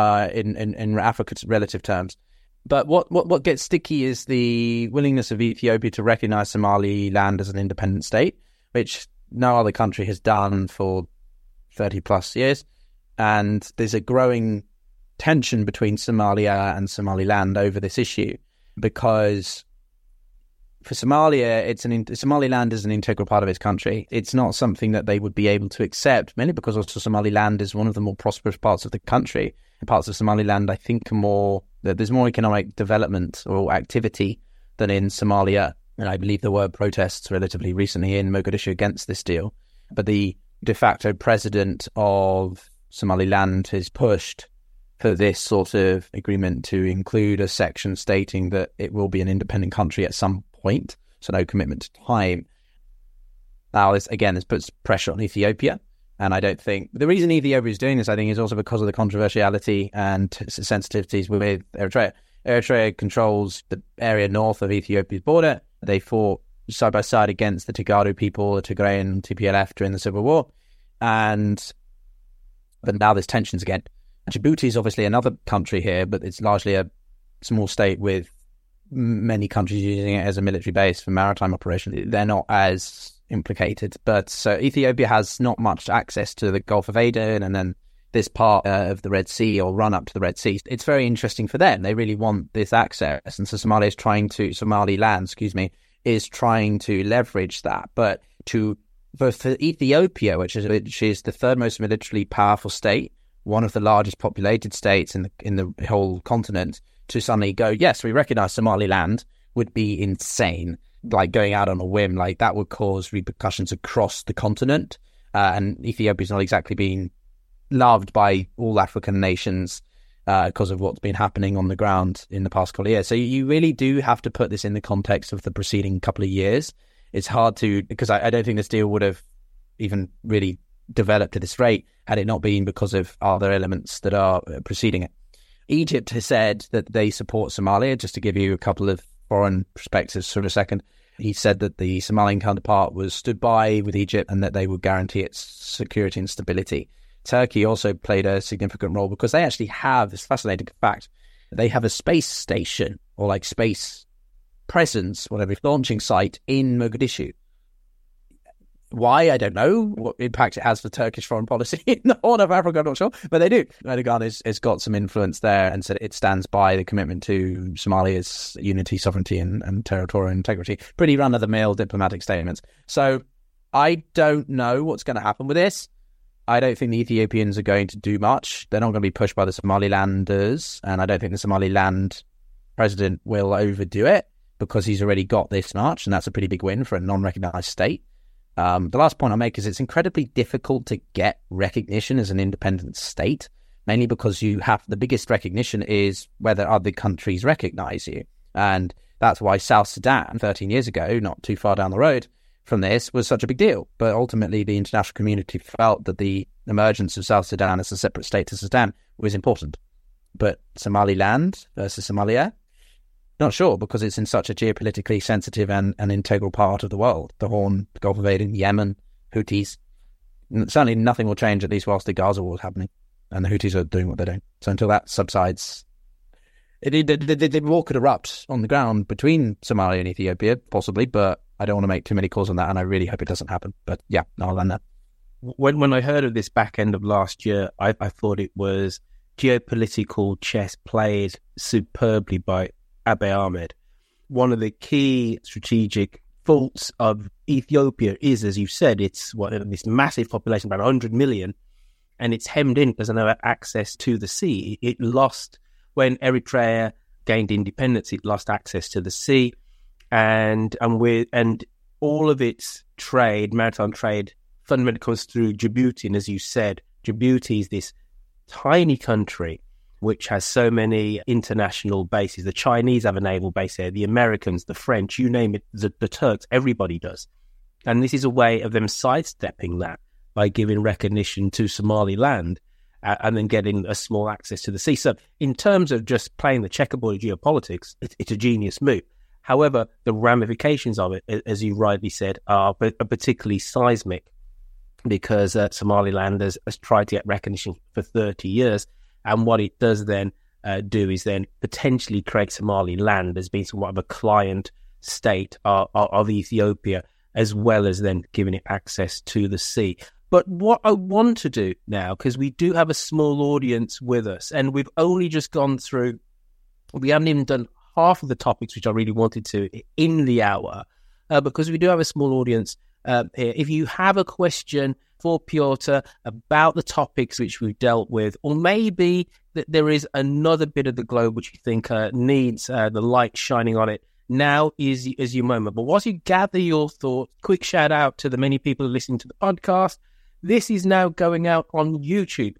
in Africa's relative terms. But what gets sticky is the willingness of Ethiopia to recognize Somaliland as an independent state, which no other country has done for 30 plus years. And there's a growing tension between Somalia and Somaliland over this issue, because for Somalia, Somaliland is an integral part of its country. It's not something that they would be able to accept, mainly because also Somaliland is one of the more prosperous parts of the country. The parts of Somaliland, I think, there's more economic development or activity than in Somalia. And I believe there were protests relatively recently in Mogadishu against this deal. But the de facto president of Somaliland has pushed for this sort of agreement to include a section stating that it will be an independent country at some point, so no commitment to time. Now, this puts pressure on Ethiopia. And I don't think the reason Ethiopia is doing this, I think, is also because of the controversiality and sensitivities with Eritrea. Eritrea controls the area north of Ethiopia's border. They fought side by side against the Tigray people, the Tigray and TPLF during the civil war. But now there's tensions again. Djibouti is obviously another country here, but it's largely a small state with many countries using it as a military base for maritime operations. They're not as implicated, but so Ethiopia has not much access to the Gulf of Aden and then this part of the Red Sea or run up to the Red Sea. It's very interesting for them. They really want this access, and so Somaliland is trying to leverage that. But for Ethiopia, which is the third most militarily powerful state, one of the largest populated states in the whole continent, to suddenly go, yes, we recognize Somaliland, would be insane. Like going out on a whim, like that would cause repercussions across the continent. And Ethiopia's not exactly been loved by all African nations because of what's been happening on the ground in the past couple of years. So you really do have to put this in the context of the preceding couple of years. It's hard to, because I don't think this deal would have even really developed at this rate had it not been because of other elements that are preceding it. Egypt has said that they support Somalia, just to give you a couple of foreign perspectives for a second. He said that the Somalian counterpart was stood by with Egypt and that they would guarantee its security and stability. Turkey also played a significant role because they actually have this fascinating fact. They have a space station or like space presence, whatever, launching site in Mogadishu. Why? I don't know what impact it has for Turkish foreign policy in the Horn of Africa, I'm not sure, but they do. Erdogan has got some influence there and said it stands by the commitment to Somalia's unity, sovereignty and territorial integrity. Pretty run-of-the-mill diplomatic statements. So I don't know what's going to happen with this. I don't think the Ethiopians are going to do much. They're not going to be pushed by the Somalilanders, and I don't think the Somaliland president will overdo it because he's already got this much, and that's a pretty big win for a non-recognised state. The last point I'll make is it's incredibly difficult to get recognition as an independent state, mainly because you have the biggest recognition is whether other countries recognise you. And that's why South Sudan, 13 years ago, not too far down the road from this, was such a big deal. But ultimately, the international community felt that the emergence of South Sudan as a separate state to Sudan was important. But Somaliland versus Somalia? Not sure, because it's in such a geopolitically sensitive and integral part of the world. The Horn, the Gulf of Aden, Yemen, Houthis. Certainly nothing will change, at least whilst the Gaza war is happening. And the Houthis are doing what they're doing. So until that subsides, the war could erupt on the ground between Somalia and Ethiopia, possibly, but I don't want to make too many calls on that, and I really hope it doesn't happen. But yeah, I'll land that. When I heard of this back end of last year, I thought it was geopolitical chess played superbly by Abiy Ahmed. One of the key strategic faults of Ethiopia is, as you said, it's this massive population, about 100 million, and it's hemmed in because they don't have access to the sea. It lost, when Eritrea gained independence, it lost access to the sea, and all of its trade, maritime trade, fundamentally comes through Djibouti. And as you said, Djibouti is this tiny country which has so many international bases. The Chinese have a naval base here, the Americans, the French, you name it, the Turks, everybody does. And this is a way of them sidestepping that by giving recognition to Somaliland and then getting a small access to the sea. So in terms of just playing the checkerboard of geopolitics, it's a genius move. However, the ramifications of it, as you rightly said, are particularly seismic, because Somaliland has tried to get recognition for 30 years. And what it does then do is then potentially create Somaliland as being somewhat of a client state of Ethiopia, as well as then giving it access to the sea. But what I want to do now, because we do have a small audience with us, and we've only just gone through, we haven't even done half of the topics which I really wanted to in the hour, because we do have a small audience here. If you have a question for Piotr about the topics which we've dealt with, or maybe that there is another bit of the globe which you think needs the light shining on it, now is your moment. But whilst you gather your thoughts, quick shout out to the many people who listen to the podcast. This is now going out on YouTube.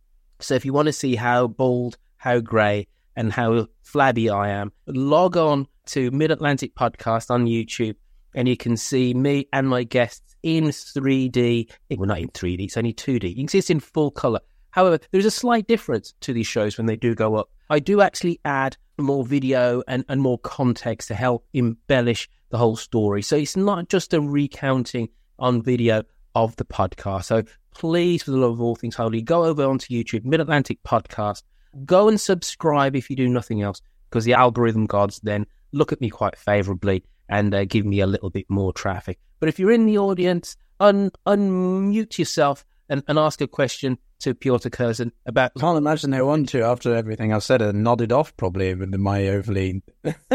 So if you want to see how bald, how grey, and how flabby I am, log on to Mid-Atlantic Podcast on YouTube, and you can see me and my guests in 3D. Well, not in 3D, it's only 2D. You can see it's in full colour. However, there's a slight difference to these shows when they do go up. I do actually add more video and more context to help embellish the whole story. So it's not just a recounting on video of the podcast. So please, for the love of all things holy, go over onto YouTube, Mid-Atlantic Podcast. Go and subscribe if you do nothing else, because the algorithm gods then look at me quite favourably and give me a little bit more traffic. But if you're in the audience, unmute yourself and ask a question to Piotr Curzon about... I can't imagine they want to, after everything I've said, and nodded off probably with my overly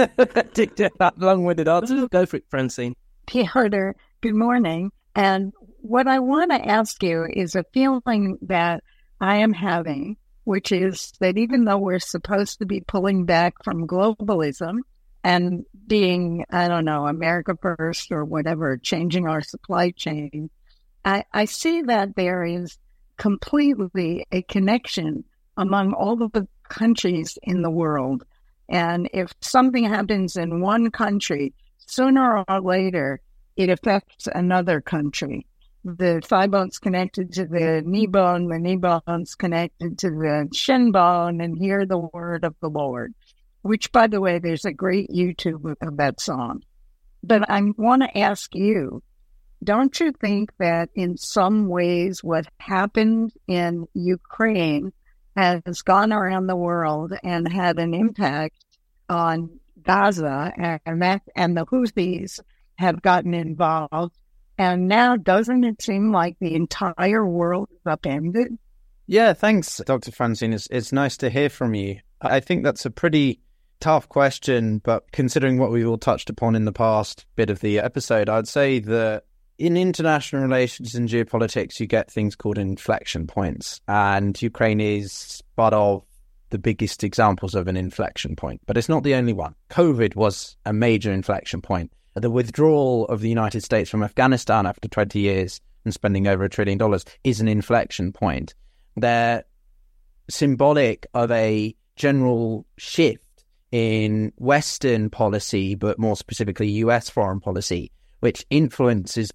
long-winded answer. Go for it, Francine. Piotr, good morning. And what I want to ask you is a feeling that I am having, which is that even though we're supposed to be pulling back from globalism and being, I don't know, America first or whatever, changing our supply chain, I see that there is completely a connection among all of the countries in the world. And if something happens in one country, sooner or later, it affects another country. The thigh bone's connected to the knee bone's connected to the shin bone, and hear the word of the Lord, which, by the way, there's a great YouTube of that song. But I want to ask you, don't you think that in some ways what happened in Ukraine has gone around the world and had an impact on Gaza, and the Houthis have gotten involved, and now doesn't it seem like the entire world is upended? Yeah, thanks, Dr. Francine. It's nice to hear from you. I think that's a pretty tough question, but considering what we've all touched upon in the past bit of the episode, I'd say that in international relations and geopolitics, you get things called inflection points, and Ukraine is part of the biggest examples of an inflection point, but it's not the only one. COVID was a major inflection point. The withdrawal of the United States from Afghanistan after 20 years and spending over $1 trillion is an inflection point. They're symbolic of a general shift in Western policy, but more specifically US foreign policy, which influences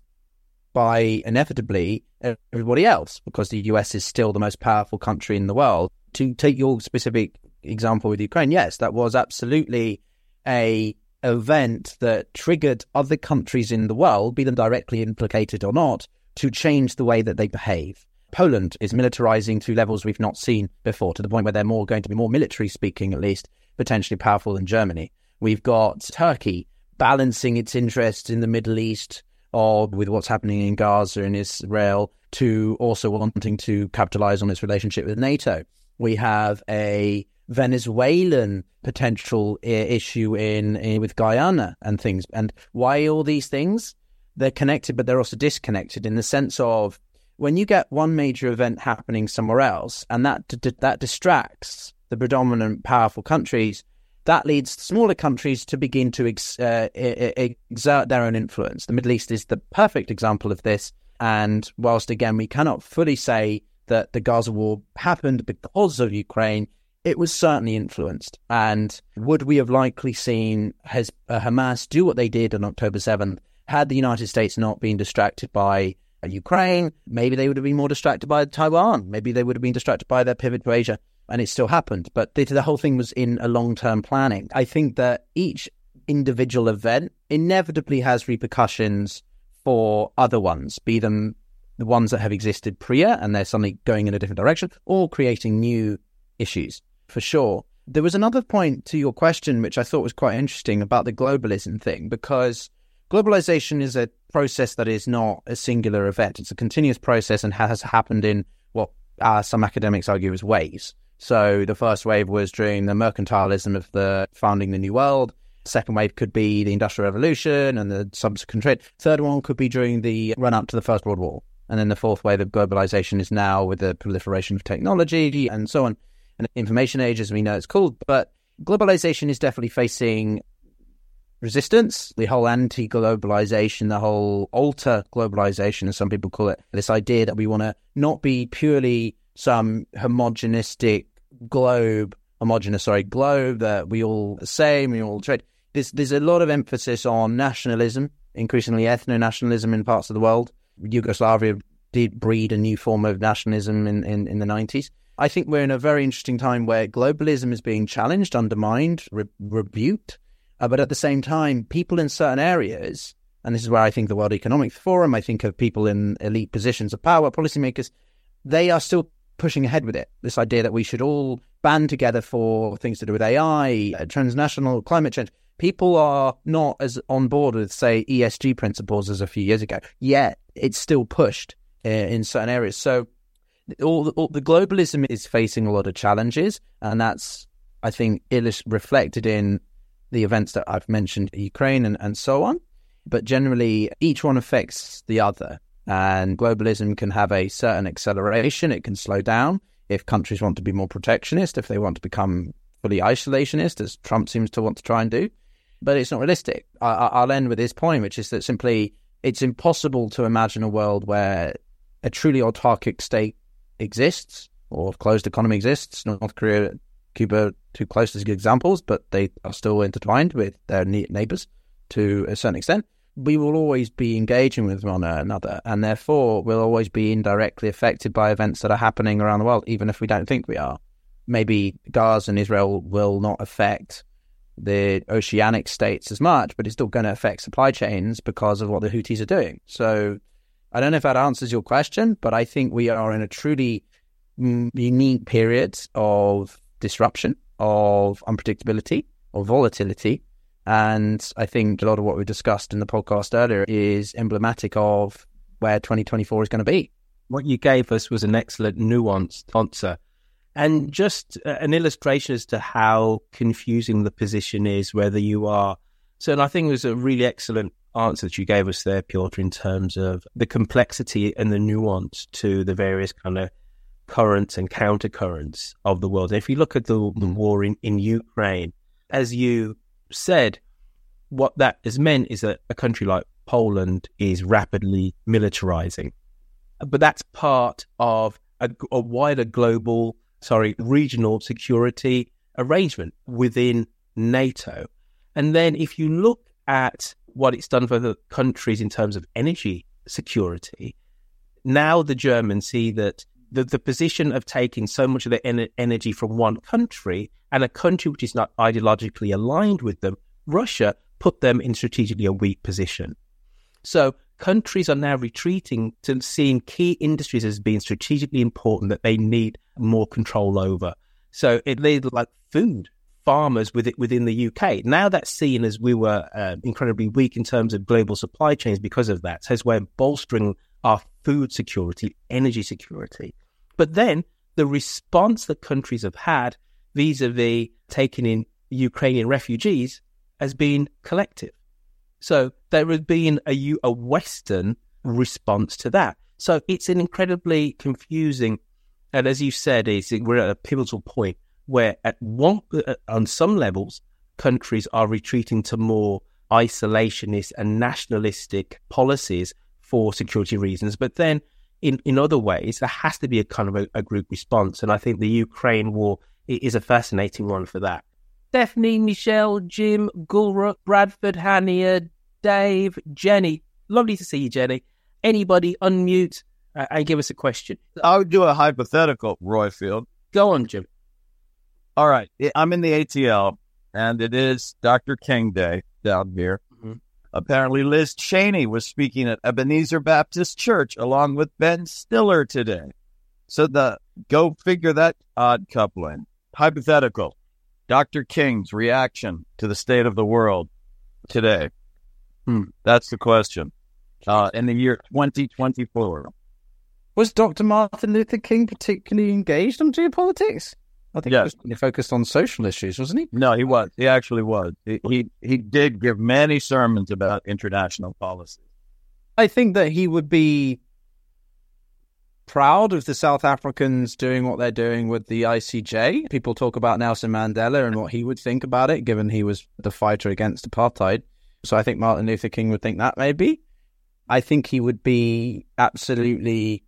by inevitably everybody else, because the US is still the most powerful country in the world. To take your specific example with Ukraine, yes, that was absolutely a event that triggered other countries in the world, be them directly implicated or not, to change the way that they behave. Poland is militarizing to levels we've not seen before, to the point where they're going to be more military speaking, at least, potentially powerful than Germany. We've got Turkey balancing its interests in the Middle East, or with what's happening in Gaza and Israel, to also wanting to capitalize on its relationship with NATO. We have a Venezuelan potential issue with Guyana and things. And why all these things? They're connected, but they're also disconnected in the sense of when you get one major event happening somewhere else, and that distracts the predominant powerful countries, that leads smaller countries to begin to exert their own influence. The Middle East is the perfect example of this. And whilst, again, we cannot fully say that the Gaza war happened because of Ukraine, it was certainly influenced. And would we have likely seen Hamas do what they did on October 7th had the United States not been distracted by Ukraine? Maybe they would have been more distracted by Taiwan. Maybe they would have been distracted by their pivot to Asia. And it still happened. But the whole thing was in a long-term planning. I think that each individual event inevitably has repercussions for other ones, be them the ones that have existed prior and they're suddenly going in a different direction, or creating new issues, for sure. There was another point to your question, which I thought was quite interesting, about the globalism thing, because globalization is a process that is not a singular event. It's a continuous process and has happened in what some academics argue as waves. So the first wave was during the mercantilism of the founding the New World. Second wave could be the Industrial Revolution and the subsequent trade. Third one could be during the run-up to the First World War. And then the fourth wave of globalization is now with the proliferation of technology and so on. And information age, as we know it's called. But globalization is definitely facing resistance. The whole anti-globalization, the whole alter-globalization, as some people call it. This idea that we want to not be purely some homogenous globe that we all the same, we all trade. There's a lot of emphasis on nationalism, increasingly ethno-nationalism in parts of the world. Yugoslavia did breed a new form of nationalism in the 90s. I think we're in a very interesting time where globalism is being challenged, undermined, rebuked, but at the same time, people in certain areas, and this is where I think the World Economic Forum, I think of people in elite positions of power, policymakers, they are still pushing ahead with it. This idea that we should all band together for things to do with AI, transnational climate change. People are not as on board with, say, ESG principles as a few years ago. Yet it's still pushed in certain areas. So all the globalism is facing a lot of challenges, and that's, I think, reflected in the events that I've mentioned, Ukraine and so on. But generally, each one affects the other. And globalism can have a certain acceleration. It can slow down if countries want to be more protectionist, if they want to become fully isolationist, as Trump seems to want to try and do. But it's not realistic. I'll end with this point, which is that simply it's impossible to imagine a world where a truly autarkic state exists or closed economy exists. North Korea, Cuba, two closest examples, but they are still intertwined with their neighbors to a certain extent. We will always be engaging with one another, and therefore we'll always be indirectly affected by events that are happening around the world, even if we don't think we are. Maybe Gaza and Israel will not affect the oceanic states as much, but it's still going to affect supply chains because of what the Houthis are doing. So I don't know if that answers your question, but I think we are in a truly unique period of disruption, of unpredictability, of volatility. And I think a lot of what we discussed in the podcast earlier is emblematic of where 2024 is going to be. What you gave us was an excellent nuanced answer. And just an illustration as to how confusing the position is, whether you are... So, and I think it was a really excellent answer that you gave us there, Piotr, in terms of the complexity and the nuance to the various kind of currents and countercurrents of the world. And if you look at the war in Ukraine, as you said, what that has meant is that a country like Poland is rapidly militarizing. But that's part of a wider regional security arrangement within NATO. And then if you look at what it's done for the countries in terms of energy security, now the Germans see that the position of taking so much of their energy from one country, and a country which is not ideologically aligned with them, Russia, put them in strategically a weak position. So countries are now retreating to seeing key industries as being strategically important that they need more control over. So it laid like food, farmers within the UK. Now that's seen as we were incredibly weak in terms of global supply chains because of that. So we're bolstering our food security, energy security. But then the response that countries have had vis-a-vis taking in Ukrainian refugees has been collective. So there has been a Western response to that. So it's an incredibly confusing, and as you said, we're at a pivotal point where on some levels, countries are retreating to more isolationist and nationalistic policies for security reasons. But then in other ways, there has to be a kind of a group response. And I think the Ukraine war is a fascinating one for that. Stephanie, Michelle, Jim, Gulruk, Bradford, Hania, Dave, Jenny. Lovely to see you, Jenny. Anybody unmute and give us a question. I would do a hypothetical, Roifield. Go on, Jim. All right. I'm in the ATL, and it is Dr. King Day down here. Mm-hmm. Apparently, Liz Cheney was speaking at Ebenezer Baptist Church along with Ben Stiller today. So go figure that odd coupling. Hypothetical. Dr. King's reaction to the state of the world today. That's the question. In the year 2024. Was Dr. Martin Luther King particularly engaged on geopolitics? I think he was focused on social issues, wasn't he? No, he was. He actually was. He did give many sermons about international policy. I think that he would be proud of the South Africans doing what they're doing with the ICJ. People talk about Nelson Mandela and what he would think about it, given he was the fighter against apartheid. So I think Martin Luther King would think that maybe. I think he would be absolutely,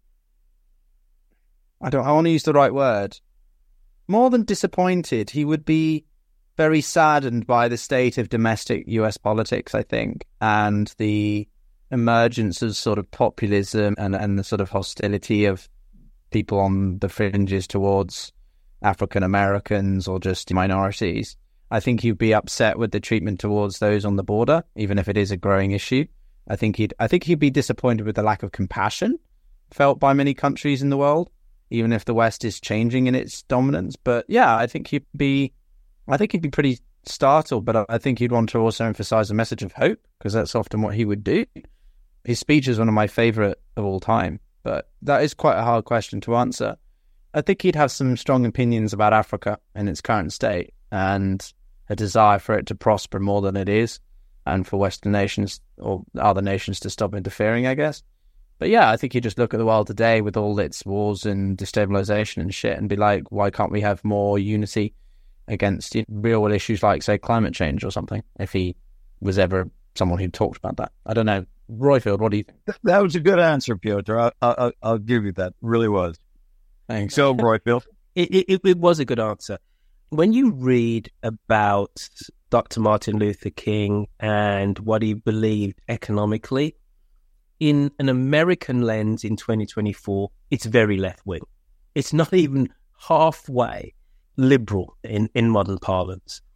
I want to use the right word, more than disappointed. He would be very saddened by the state of domestic US politics, I think, and the emergence of sort of populism and the sort of hostility of people on the fringes towards African Americans or just minorities. I think he'd be upset with the treatment towards those on the border, even if it is a growing issue. I think he'd be disappointed with the lack of compassion felt by many countries in the world, even if the West is changing in its dominance. But yeah, I think he'd be pretty startled, but I think he'd want to also emphasize a message of hope, because that's often what he would do. His speech is one of my favorite of all time, but that is quite a hard question to answer. I think he'd have some strong opinions about Africa in its current state and a desire for it to prosper more than it is, and for Western nations or other nations to stop interfering, I guess. But yeah, I think he'd just look at the world today with all its wars and destabilization and shit and be like, why can't we have more unity against real issues like, say, climate change or something, if he was ever someone who talked about that. I don't know. Roifield, what do you think? That was a good answer, Piotr. I'll give you that. It really was. Thanks. So, Roifield. It was a good answer. When you read about Dr. Martin Luther King and what he believed economically, in an American lens in 2024, it's very left-wing. It's not even halfway liberal in modern parlance.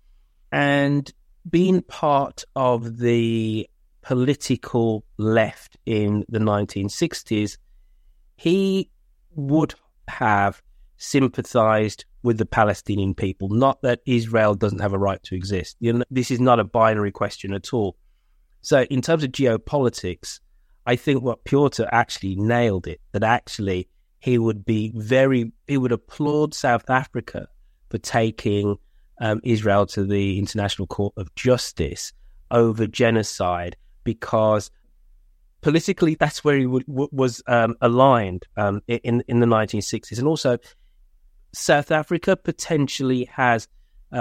And being part of the political left in the 1960s, he would have sympathized with the Palestinian people. Not that Israel doesn't have a right to exist. This is not a binary question at all. So in terms of geopolitics, I think what Piotr actually nailed it, that actually he would applaud South Africa for taking Israel to the International Court of Justice over genocide, because politically that's where he was aligned in the 1960s. And also South Africa potentially has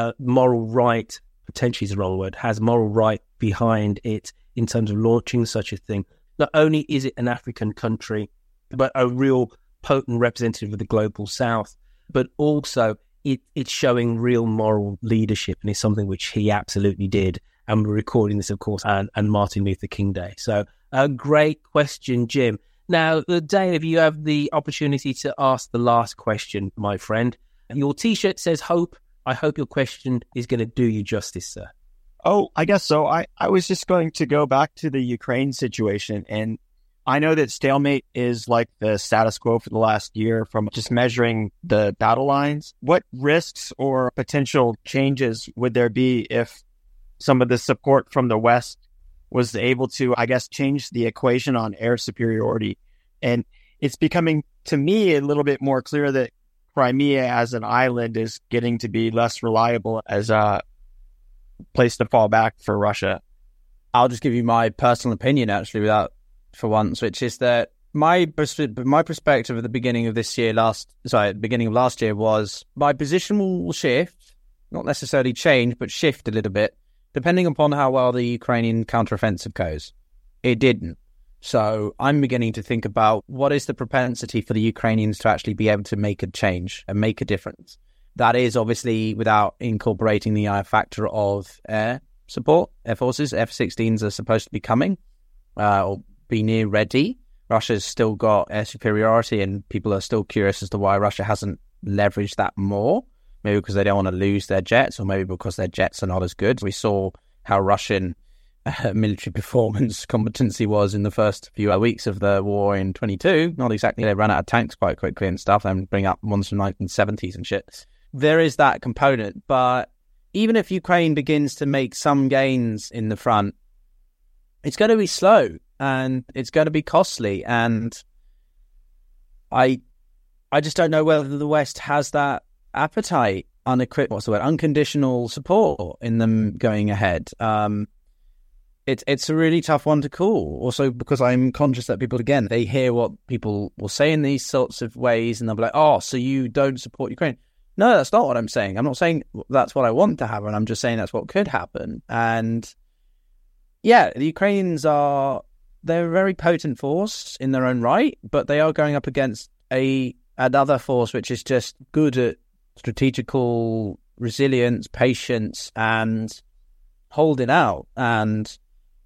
moral right, potentially is the wrong word, has moral right behind it in terms of launching such a thing. Not only is it an African country, but a real potent representative of the global South, but also it's showing real moral leadership, and it's something which he absolutely did. And we're recording this, of course, and Martin Luther King Day. So a great question, Jim. Now, Dave, you have the opportunity to ask the last question, my friend. Your T-shirt says hope. I hope your question is going to do you justice, sir. Oh, I guess so. I was just going to go back to the Ukraine situation. And I know that stalemate is like the status quo for the last year from just measuring the battle lines. What risks or potential changes would there be if some of the support from the West was able to, I guess, change the equation on air superiority? And it's becoming, to me, a little bit more clear that Crimea as an island is getting to be less reliable as a place to fall back for Russia. I'll just give you my personal opinion, actually, for once, which is that my perspective at the beginning of beginning of last year was my position will shift, not necessarily change, but shift a little bit, depending upon how well the Ukrainian counteroffensive goes. It didn't. So I'm beginning to think about what is the propensity for the Ukrainians to actually be able to make a change and make a difference. That is obviously without incorporating the factor of air support, air forces. F-16s are supposed to be coming or be near ready. Russia's still got air superiority, and people are still curious as to why Russia hasn't leveraged that more. Maybe because they don't want to lose their jets, or maybe because their jets are not as good. We saw how Russian military performance competency was in the first few weeks of the war in 22. Not exactly, they ran out of tanks quite quickly and stuff, and bring up ones from 1970s and shit. There is that component, but even if Ukraine begins to make some gains in the front, it's going to be slow and it's going to be costly, and I just don't know whether the West has that appetite, unconditional support in them going ahead. It's a really tough one to call. Also, because I'm conscious that people, again, they hear what people will say in these sorts of ways, and they'll be like, "Oh, so you don't support Ukraine?" No, that's not what I'm saying. I'm not saying that's what I want to happen. I'm just saying that's what could happen. And yeah, the Ukrainians they're a very potent force in their own right, but they are going up against another force which is just good at strategical resilience, patience, and holding out. And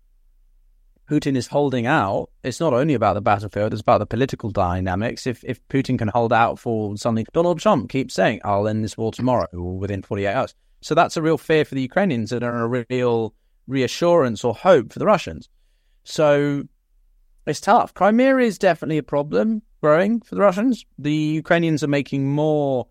Putin is holding out. It's not only about the battlefield, it's about the political dynamics. If Putin can hold out for something, Donald Trump keeps saying, I'll end this war tomorrow or within 48 hours. So that's a real fear for the Ukrainians and a real reassurance or hope for the Russians. So it's tough. Crimea is definitely a problem growing for the Russians. The Ukrainians are making more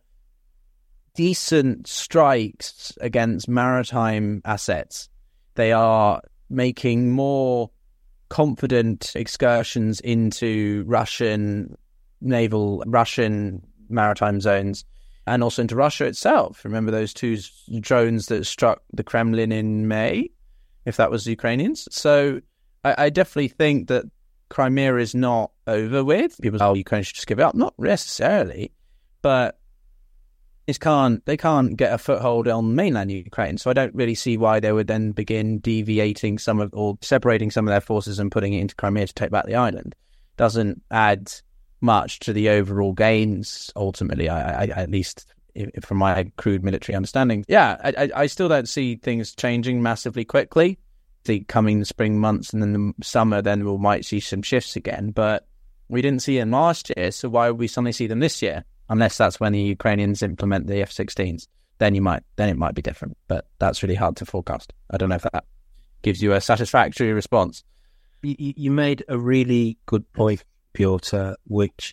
decent strikes against maritime assets. They are making more confident excursions into Russian maritime zones, and also into Russia itself. Remember those two drones that struck the Kremlin in May, if that was the Ukrainians? So I definitely think that Crimea is not over with. People say, oh, Ukraine should just give it up. Not necessarily, but they can't get a foothold on mainland Ukraine. So I don't really see why they would then begin deviating or separating some of their forces and putting it into Crimea to take back the island. Doesn't add much to the overall gains, ultimately, I at least from my crude military understanding. Yeah, I still don't see things changing massively quickly. The coming spring months and then the summer, then we might see some shifts again. But we didn't see them last year, so why would we suddenly see them this year? Unless that's when the Ukrainians implement the F-16s. then it might be different. But that's really hard to forecast. I don't know if that gives you a satisfactory response. You made a really good point, Piotr, which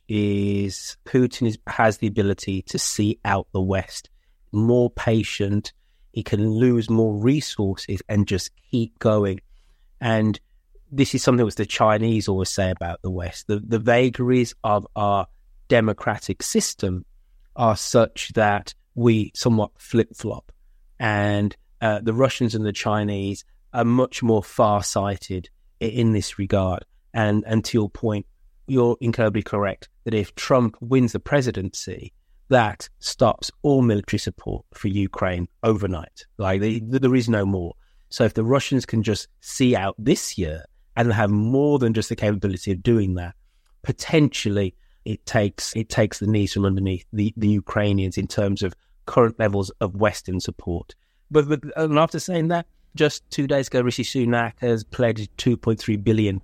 is Putin has the ability to see out the West, more patient. He can lose more resources and just keep going. And this is something which the Chinese always say about the West. The vagaries of our democratic system are such that we somewhat flip-flop. And the Russians and the Chinese are much more far-sighted in this regard. And to your point, you're incredibly correct that if Trump wins the presidency, that stops all military support for Ukraine overnight. Like there is no more. So if the Russians can just see out this year and have more than just the capability of doing that, potentially it takes the knees from underneath the Ukrainians in terms of current levels of Western support. But after saying that, just 2 days ago, Rishi Sunak has pledged £2.3 billion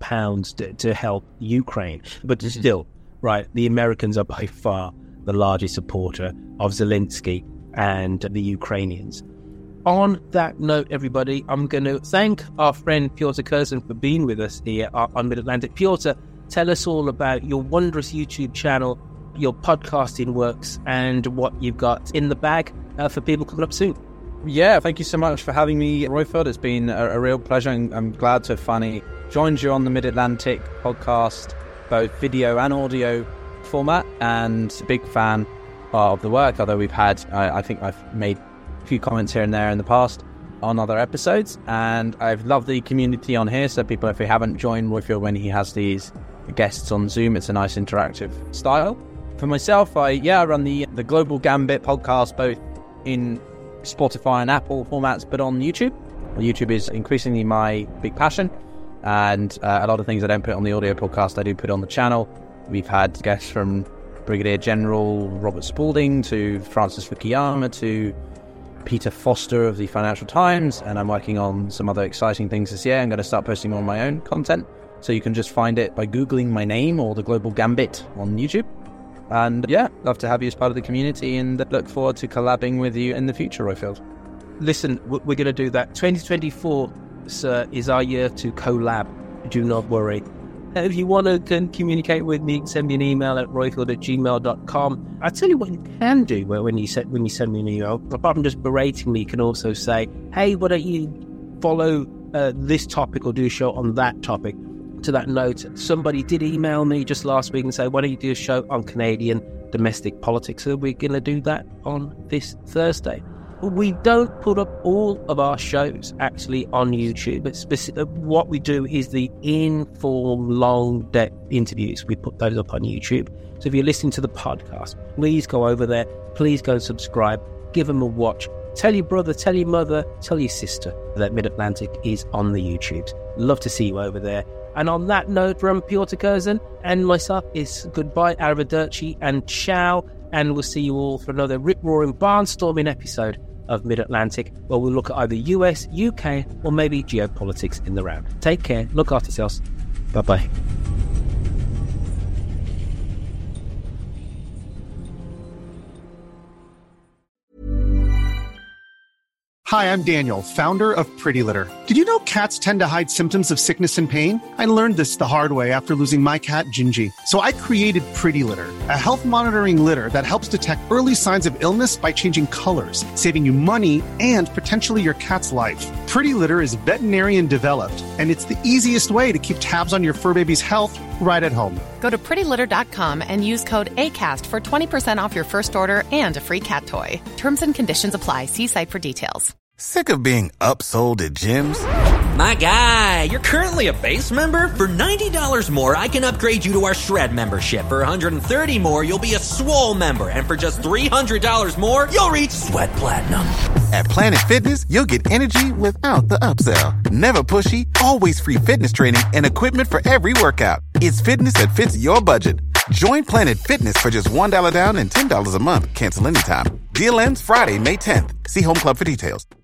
to help Ukraine. But still, right, the Americans are by far the largest supporter of Zelensky and the Ukrainians. On that note, everybody, I'm going to thank our friend Piotr Curzon for being with us here on Mid-Atlantic. Piotr, tell us all about your wondrous YouTube channel, your podcasting works, and what you've got in the bag for people coming up soon. Yeah, thank you so much for having me, Royfield. It's been a real pleasure, and I'm glad to have finally joined you on the Mid-Atlantic podcast, both video and audio format, and a big fan of the work, although we've had, I think I've made a few comments here and there in the past on other episodes, and I've loved the community on here. So people, if they haven't joined Royfield when he has these guests on Zoom, it's a nice interactive style. For myself, I run the Global Gambit podcast, both in Spotify and Apple formats, but on YouTube. YouTube is increasingly my big passion, and a lot of things I don't put on the audio podcast I do put on the channel. We've had guests from Brigadier General Robert Spalding to Francis Fukuyama to Peter Foster of the Financial Times, and I'm working on some other exciting things this year. I'm going to start posting more of my own content, so you can just find it by Googling my name or the Global Gambit on YouTube. And yeah, love to have you as part of the community, and look forward to collabing with you in the future, Royfield. Listen, we're going to do that. 2024, sir, is our year to collab. Do not worry. If you want to communicate with me, send me an email at royfield@gmail.com. I'll tell you what you can do when you send me an email. Apart from just berating me, you can also say, hey, why don't you follow this topic or do a show on that topic? To that note, somebody did email me just last week and say, why don't you do a show on Canadian domestic politics? So we're going to do that on this Thursday. We don't put up all of our shows actually on YouTube. But what we do is the informed, long-depth interviews. We put those up on YouTube. So if you're listening to the podcast, please go over there. Please go and subscribe. Give them a watch. Tell your brother, tell your mother, tell your sister that Mid-Atlantic is on the YouTube. Love to see you over there. And on that note, from Piotr Curzon and myself, is goodbye, arrivederci, and ciao. And we'll see you all for another rip-roaring, barnstorming episode of Mid-Atlantic, where we'll look at either US, UK, or maybe geopolitics in the round. Take care. Look after yourselves. Bye-bye. Hi, I'm Daniel, founder of Pretty Litter. Did you know cats tend to hide symptoms of sickness and pain? I learned this the hard way after losing my cat, Gingy. So I created Pretty Litter, a health monitoring litter that helps detect early signs of illness by changing colors, saving you money and potentially your cat's life. Pretty Litter is veterinarian developed, and it's the easiest way to keep tabs on your fur baby's health right at home. Go to prettylitter.com and use code ACAST for 20% off your first order and a free cat toy. Terms and conditions apply. See site for details. Sick of being upsold at gyms? My guy, you're currently a base member? For $90 more, I can upgrade you to our Shred membership. For $130 more, you'll be a Swole member. And for just $300 more, you'll reach Sweat Platinum. At Planet Fitness, you'll get energy without the upsell. Never pushy, always free fitness training and equipment for every workout. It's fitness that fits your budget. Join Planet Fitness for just $1 down and $10 a month. Cancel anytime. Deal ends Friday, May 10th. See Home Club for details.